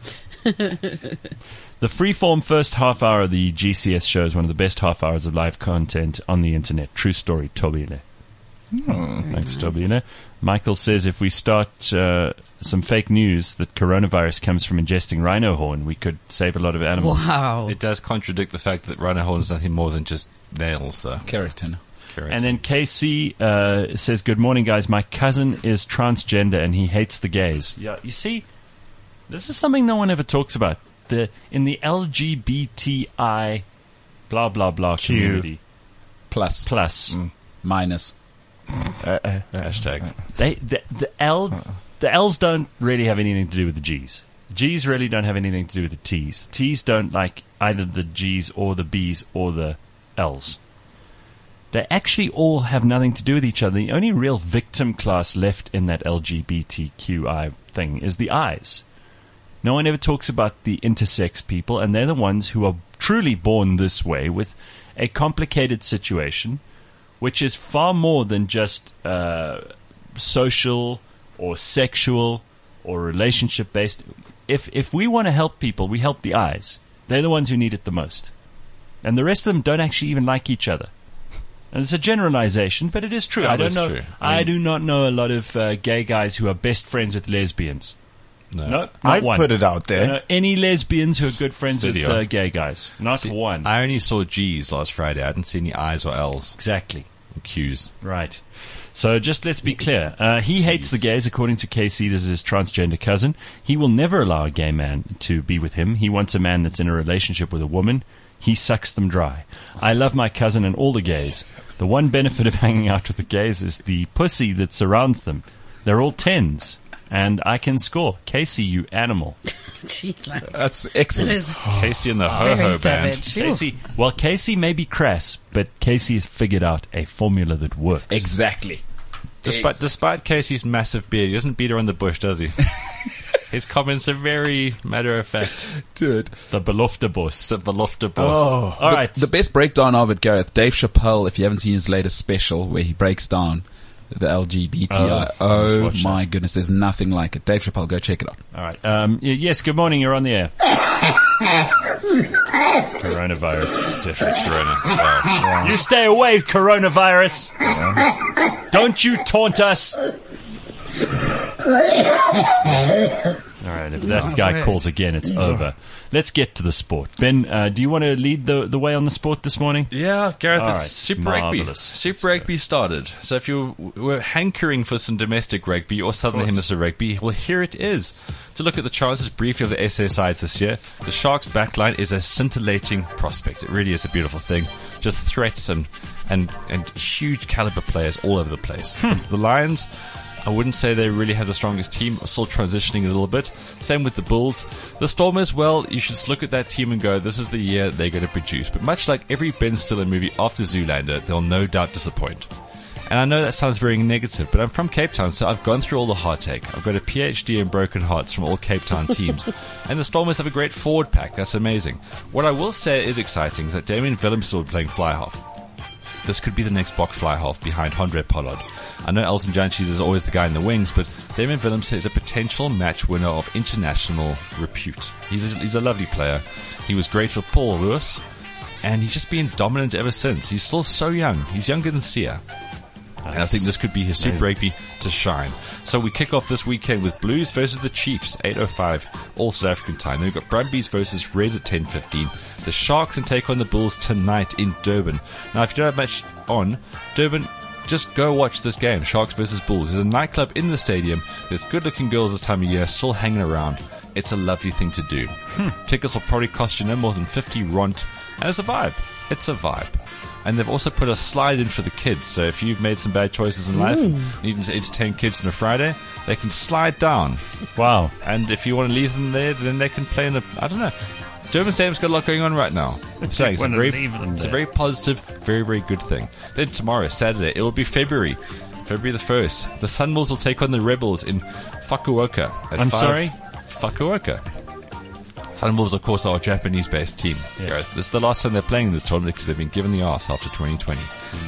The freeform first half hour of the GCS show is one of the best half hours of live content on the internet. True story, Tobile. Thanks, Tobile. Michael says if we start some fake news that coronavirus comes from ingesting rhino horn, we could save a lot of animals. Wow. It does contradict the fact that rhino horn is nothing more than just nails, though. Keratin. And then KC says, good morning, guys. My cousin is transgender and he hates the gays. Yeah, you see, this is something no one ever talks about. In the LGBTI blah, blah, blah community. Plus. Minus. Hashtag. The L's don't really have anything to do with the G's. G's really don't have anything to do with the T's. The T's don't like either the G's or the B's or the L's. They actually all have nothing to do with each other. The only real victim class left in that LGBTQI thing is the I's. No one ever talks about the intersex people, and they're the ones who are truly born this way with a complicated situation, which is far more than just social or sexual or relationship-based. If we want to help people, we help the eyes. They're the ones who need it the most. And the rest of them don't actually even like each other. And it's a generalization, but it is true. I don't know. True. I do not know a lot of gay guys who are best friends with lesbians. No. Not I've one. put it out I don't there. know any lesbians who are good friends Studio. with gay guys. Not one. I only saw G's last Friday. I didn't see any I's or L's Exactly. or Q's. Right. So just let's be clear. He hates the gays, according to Casey. This is his transgender cousin. He will never allow a gay man to be with him. He wants a man that's in a relationship with a woman. He sucks them dry. I love my cousin and all the gays. The one benefit of hanging out with the gays is the pussy that surrounds them. They're all 10s. And I can score. Casey, you animal. Jeez, like, That's that excellent. is Casey and the very Ho-Ho Band. savage. Phew. Casey may be crass, but Casey has figured out a formula that works. Exactly. Despite Casey's massive beard, he doesn't beat around the bush, does he? His comments are very matter of fact. Dude. The beloved boss. The beloved boss. All right. The best breakdown of it, Gareth, Dave Chappelle, if you haven't seen his latest special where he breaks down the LGBTI. let's watch My goodness, there's nothing like it. Dave Chappelle, go check it out. All right. Yes, good morning. You're on the air. Coronavirus. It's different. Corona. You stay away, coronavirus. Don't you taunt us. All right, if that guy calls again, it's over. Let's get to the sport. Ben, do you want to lead the way on the sport this morning? Yeah, Gareth, All it's right, Super Rugby. marvellous. Super Rugby started. So if you were hankering for some domestic rugby or Southern Hemisphere rugby, well, here it is. To look at the chances briefly of the SA sides this year, the Sharks' backline is a scintillating prospect. It really is a beautiful thing. Just threats and huge caliber players all over the place. The Lions, I wouldn't say they really have the strongest team, still transitioning a little bit. Same with the Bulls. The Stormers, well, you should look at that team and go, this is the year they're going to produce. But much like every Ben Stiller movie after Zoolander, they'll no doubt disappoint. And I know that sounds very negative, but I'm from Cape Town, so I've gone through all the heartache. I've got a PhD in broken hearts from all Cape Town teams. And the Stormers have a great forward pack. That's amazing. What I will say is exciting is that Damien Willems will be playing fly half. This could be the next Bok fly half behind Andre Pollard. I know Elton Jantjies is always the guy in the wings, but Damien Willems is a potential match winner of international repute. He's a lovely player. He was great for Paul Lewis, and he's just been dominant ever since. He's still so young. He's younger than Sia. And I think this could be his Super Rugby to shine. So we kick off this weekend with Blues versus the Chiefs, 8:05, all South African time. Then we've got Brumbies versus Reds at 10:15. The Sharks can take on the Bulls tonight in Durban. Now, if you don't have much on, Durban, just go watch this game, Sharks versus Bulls. There's a nightclub in the stadium. There's good-looking girls this time of year still hanging around. It's a lovely thing to do. Tickets will probably cost you no more than 50 rand, and it's a vibe. It's a vibe. And they've also put a slide in for the kids. So if you've made some bad choices in life, and you need to entertain kids on a Friday, they can slide down. Wow. And if you want to leave them there, then they can play in I don't know. Durban Stadium's got a lot going on right now. I'm saying it's a very positive, very, very good thing. Then tomorrow, Saturday, it will be February the 1st. The Sunwolves will take on the Rebels in Fukuoka. I'm sorry? Fukuoka. Sunwolves, of course, are a Japanese-based team. Yes. This is the last time they're playing in this tournament because they've been given the arse after 2020.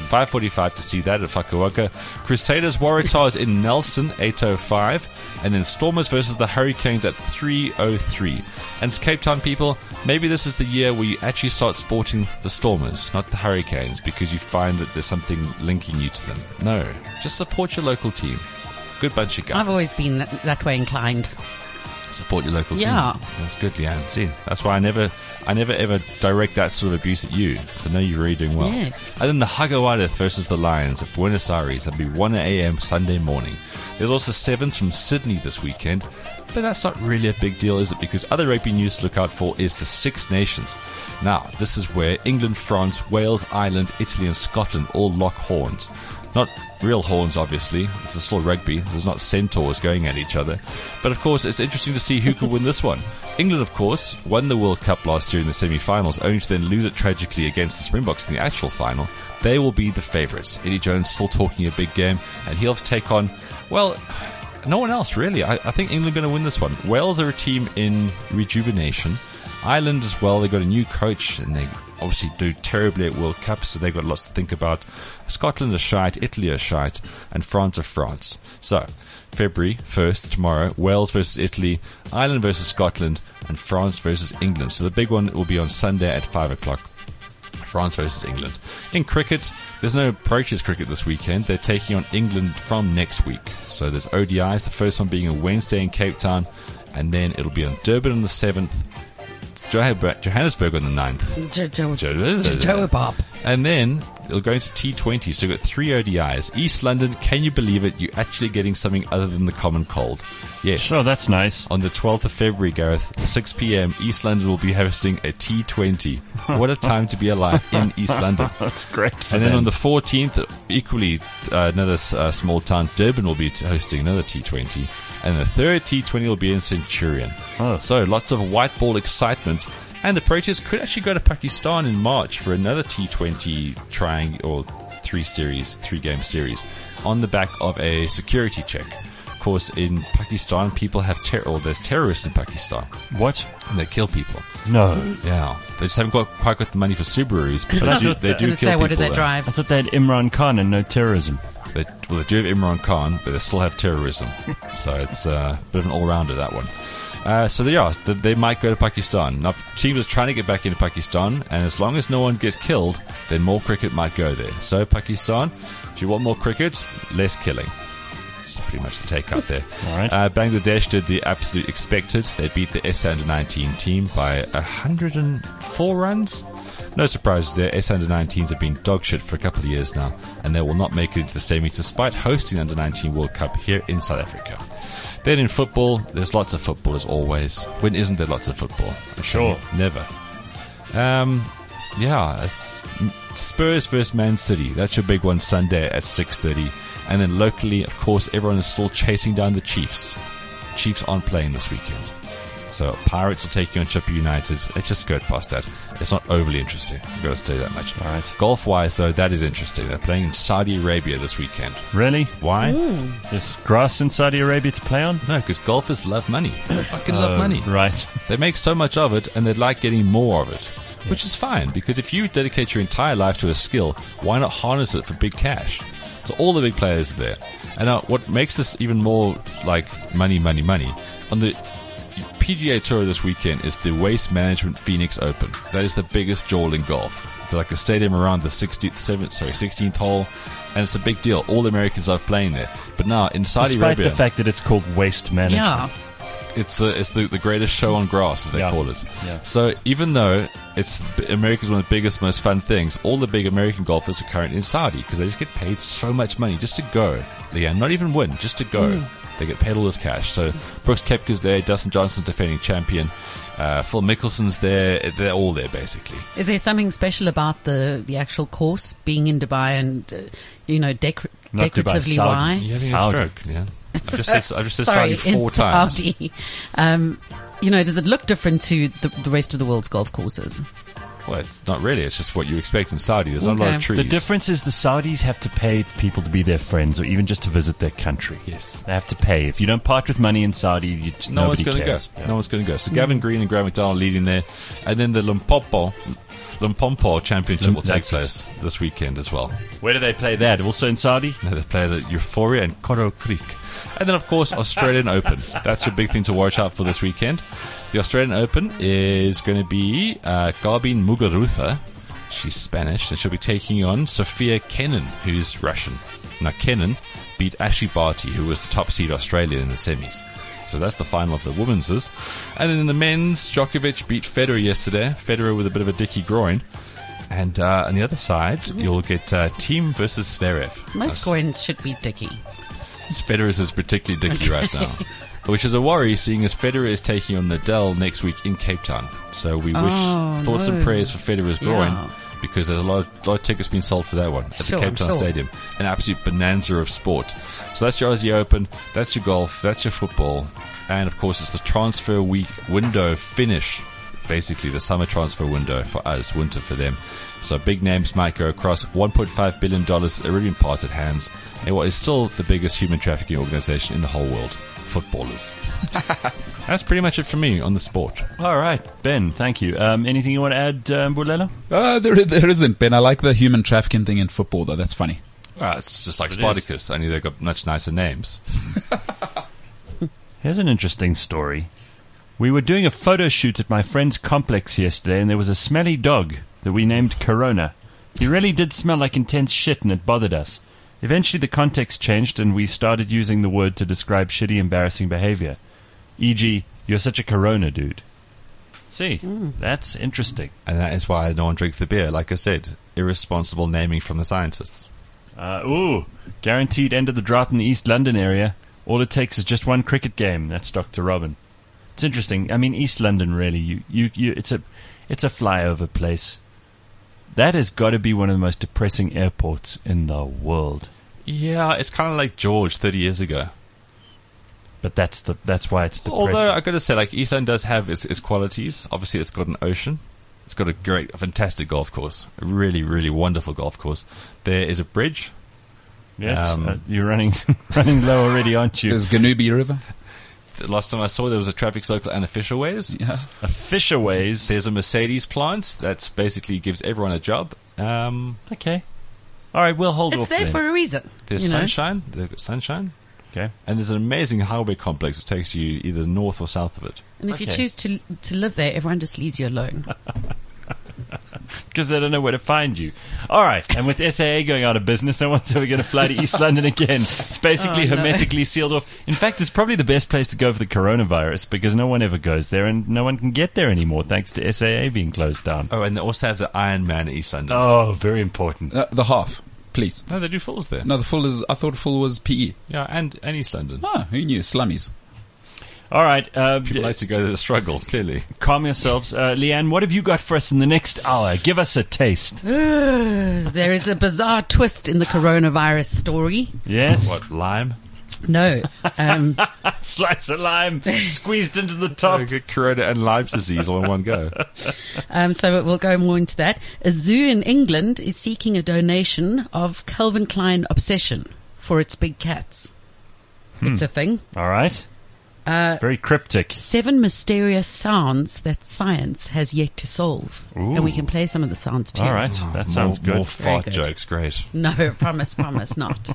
5:45 to see that at Fukuoka. Crusaders Waratahs in Nelson, 8:05. And then Stormers versus the Hurricanes at 3:03. And Cape Town people, maybe this is the year where you actually start sporting the Stormers, not the Hurricanes, because you find that there's something linking you to them. No, just support your local team. Good bunch of guys. I've always been that way inclined. Support your local team. Yeah. That's good, Leanne. See, that's why I never ever direct that sort of abuse at you. So I know you're really doing well. Yes. And then the Hagawadith versus the Lions at Buenos Aires. That'll be 1 a.m. Sunday morning. There's also sevens from Sydney this weekend. But that's not really a big deal, is it? Because other rugby news to look out for is the Six Nations. Now, this is where England, France, Wales, Ireland, Italy and Scotland all lock horns. Not real horns, obviously. This is still rugby. There's not centaurs going at each other. But, of course, it's interesting to see who could win this one. England, of course, won the World Cup last year in the semi-finals, only to then lose it tragically against the Springboks in the actual final. They will be the favourites. Eddie Jones still talking a big game, and he'll take on, well, no one else, really. I think England are going to win this one. Wales are a team in rejuvenation. Ireland as well, they got a new coach, and they obviously do terribly at World Cup, so they've got lots to think about. Scotland are shite, Italy are shite, and France are France. So, February 1st, tomorrow, Wales versus Italy, Ireland versus Scotland, and France versus England. So the big one will be on Sunday at 5 o'clock. France versus England. In cricket, there's no Proteas cricket this weekend. They're taking on England from next week. So there's ODIs, the first one being on Wednesday in Cape Town, and then it'll be on Durban on the 7th, Johannesburg on the 9th. Joe Bob. And then it'll go into T20, so you've got 3 ODIs. East London, can you believe it? You're actually getting something other than the common cold. Yes. Sure, that's nice. On the 12th of February, Gareth, 6 p.m., East London will be hosting a T20. What a time to be alive in East London. That's great. And then on the 14th, equally another small town, Durban, will be hosting another T20. And the third T20 will be in Centurion. Oh. So lots of white ball excitement. And the Proteas could actually go to Pakistan in March for another T20 triangle or 3-game series on the back of a security check. Of course, in Pakistan, people have there's terrorists in Pakistan. What? And they kill people. No. Yeah. They just haven't quite got the money for Subarus, but they do kill people. What did they drive? I thought they had Imran Khan and no terrorism. They do have Imran Khan, but they still have terrorism. So it's a bit of an all-rounder, that one. So they might go to Pakistan. Now, teams are trying to get back into Pakistan, and as long as no one gets killed, then more cricket might go there. So Pakistan, if you want more cricket, less killing. That's pretty much the take out there. All right. Bangladesh did the absolute expected. They beat the S-19 team by 104 runs. No surprises there. S-19s have been dog shit for a couple of years now, and they will not make it into the semis despite hosting the Under-19 World Cup here in South Africa. Then in football, there's lots of football as always. When isn't there lots of football? Sure. Never. It's Spurs versus Man City. That's your big one Sunday at 6:30. And then locally, of course, everyone is still chasing down the Chiefs. Chiefs aren't playing this weekend. So Pirates are taking on Chipper United. Let's just go past that. It's not overly interesting. I've got to say that much. All right. Golf-wise, though, that is interesting. They're playing in Saudi Arabia this weekend. Really? Why? There's grass in Saudi Arabia to play on? No, because golfers love money. They fucking love money. Right. They make so much of it, and they like getting more of it. Which is fine, because if you dedicate your entire life to a skill, why not harness it for big cash? So all the big players are there. And now, what makes this even more like money, on the PGA Tour this weekend is the Waste Management Phoenix Open. That is the biggest jewel in golf. They're like the stadium around the 16th hole, and it's a big deal. All the Americans love playing there. But now in Saudi Despite Arabia, the fact that it's called Waste Management. Yeah. it's the greatest show on grass, as they call it. Yeah. So even though it's America's one of the biggest, most fun things, all the big American golfers are currently in Saudi because they just get paid so much money just to go. Not even win, just to go. They get paid all this cash. So Brooks Koepka's there, Dustin Johnson's defending champion, Phil Mickelson's there. They're all there, basically. Is there something special about the actual course being in Dubai and, decoratively Saudi. why? You're having Saudi. a stroke, yeah. I've just said Sorry, Saudi 4 in times. Saudi. Does it look different to the rest of the world's golf courses? Well, it's not really. It's just what you expect in Saudi. There's not a lot of trees. The difference is the Saudis have to pay people to be their friends or even just to visit their country. Yes. They have to pay. If you don't part with money in Saudi, No one's nobody going to go. cares. Yeah. No one's going to go. So Gavin Green and Graham McDowell leading there. And then the Limpopo Championship will take place this weekend as well. Where do they play that? Also in Saudi? No, they play at Euphoria and Coral Creek. And then, of course, Australian Open. That's your big thing to watch out for this weekend. The Australian Open is going to be Garbine Muguruza. She's Spanish, and she'll be taking on Sofia Kenin, who's Russian. Now, Kenin beat Ashley Barty, who was the top seed Australian in the semis. So that's the final of the women's. And then in the men's, Djokovic beat Federer yesterday. Federer with a bit of a dicky groin. And on the other side, you'll get Thiem versus Zverev. Most groins should be dicky. Federer is particularly dicky right now. Which is a worry, seeing as Federer is taking on Nadal next week in Cape Town. So we wish thoughts and prayers for Federer's groin, because there's a lot of tickets being sold for that one at the Cape Town Stadium. An absolute bonanza of sport. So that's your Aussie Open, that's your golf, that's your football, and of course it's the transfer week window finish basically the summer transfer window for us, winter for them. So big names might go across. $1.5 billion already in parted hands, and what is still the biggest human trafficking organization in the whole world, footballers. That's pretty much it for me on the sport. All right, Ben, thank you. Anything you want to add, Bulelo? There isn't, Ben. I like the human trafficking thing in football, though. That's funny. It's just like Spartacus, only they've got much nicer names. Here's an interesting story. We were doing a photo shoot at my friend's complex yesterday, and there was a smelly dog that we named Corona. He really did smell like intense shit, and it bothered us. Eventually the context changed, and we started using the word to describe shitty, embarrassing behavior. E.g., you're such a Corona, dude. See, that's interesting. And that is why no one drinks the beer. Like I said, irresponsible naming from the scientists. Guaranteed end of the drought in the East London area. All it takes is just one cricket game. That's Dr. Robin. It's interesting. I mean, East London, really, it's a flyover place. That has got to be one of the most depressing airports in the world. Yeah, it's kind of like George 30 years ago. But that's why it's depressing. Although I got to say, like, East London does have its qualities. Obviously, it's got an ocean. It's got a fantastic golf course. A really, really wonderful golf course. There is a bridge. Yes, you're running low already, aren't you? There's Ganubi River. The last time I saw there was a traffic circle and a Fisherways. Yeah. A Fisherways. There's a Mercedes plant that basically gives everyone a job. Okay. All right, we'll hold off. It's there then. for a reason. There's sunshine. They've got sunshine. Okay. And there's an amazing highway complex that takes you either north or south of it. And if you choose to live there, everyone just leaves you alone. Because they don't know where to find you. All right, and with SAA going out of business, no one's ever going to fly to East London again. It's basically hermetically sealed off. In fact, it's probably the best place to go for the coronavirus because no one ever goes there and no one can get there anymore thanks to SAA being closed down. Oh, and they also have the Iron Man at East London. Oh, very important. The half, please. No, they do fulls there. No, the full is. I thought full was PE. Yeah, and East London. Oh, who knew? Slummies. All right. People like to go to the struggle, clearly. Calm yourselves. Leanne, what have you got for us in the next hour? Give us a taste. There is a bizarre twist in the coronavirus story. Yes. What, lime? No. Slice of lime squeezed into the top. Corona and Lyme's disease all in one go. So we'll go more into that. A zoo in England is seeking a donation of Calvin Klein Obsession for its big cats. It's a thing. All right. Very cryptic. 7 mysterious sounds that science has yet to solve. Ooh. And we can play some of the sounds too. All right. That sounds good. More fart good. jokes, great. No, promise not.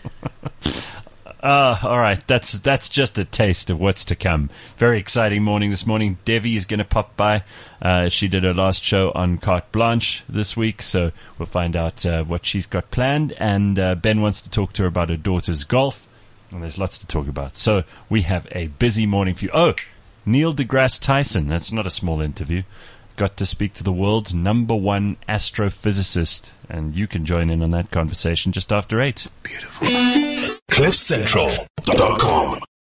All right. That's just a taste of what's to come. Very exciting morning this morning. Devi is going to pop by. She did her last show on Carte Blanche this week, so we'll find out what she's got planned. And Ben wants to talk to her about her daughter's golf. And there's lots to talk about. So we have a busy morning for you. Oh, Neil deGrasse Tyson. That's not a small interview. Got to speak to the world's #1 astrophysicist. And you can join in on that conversation just after 8. Beautiful. CliffCentral.com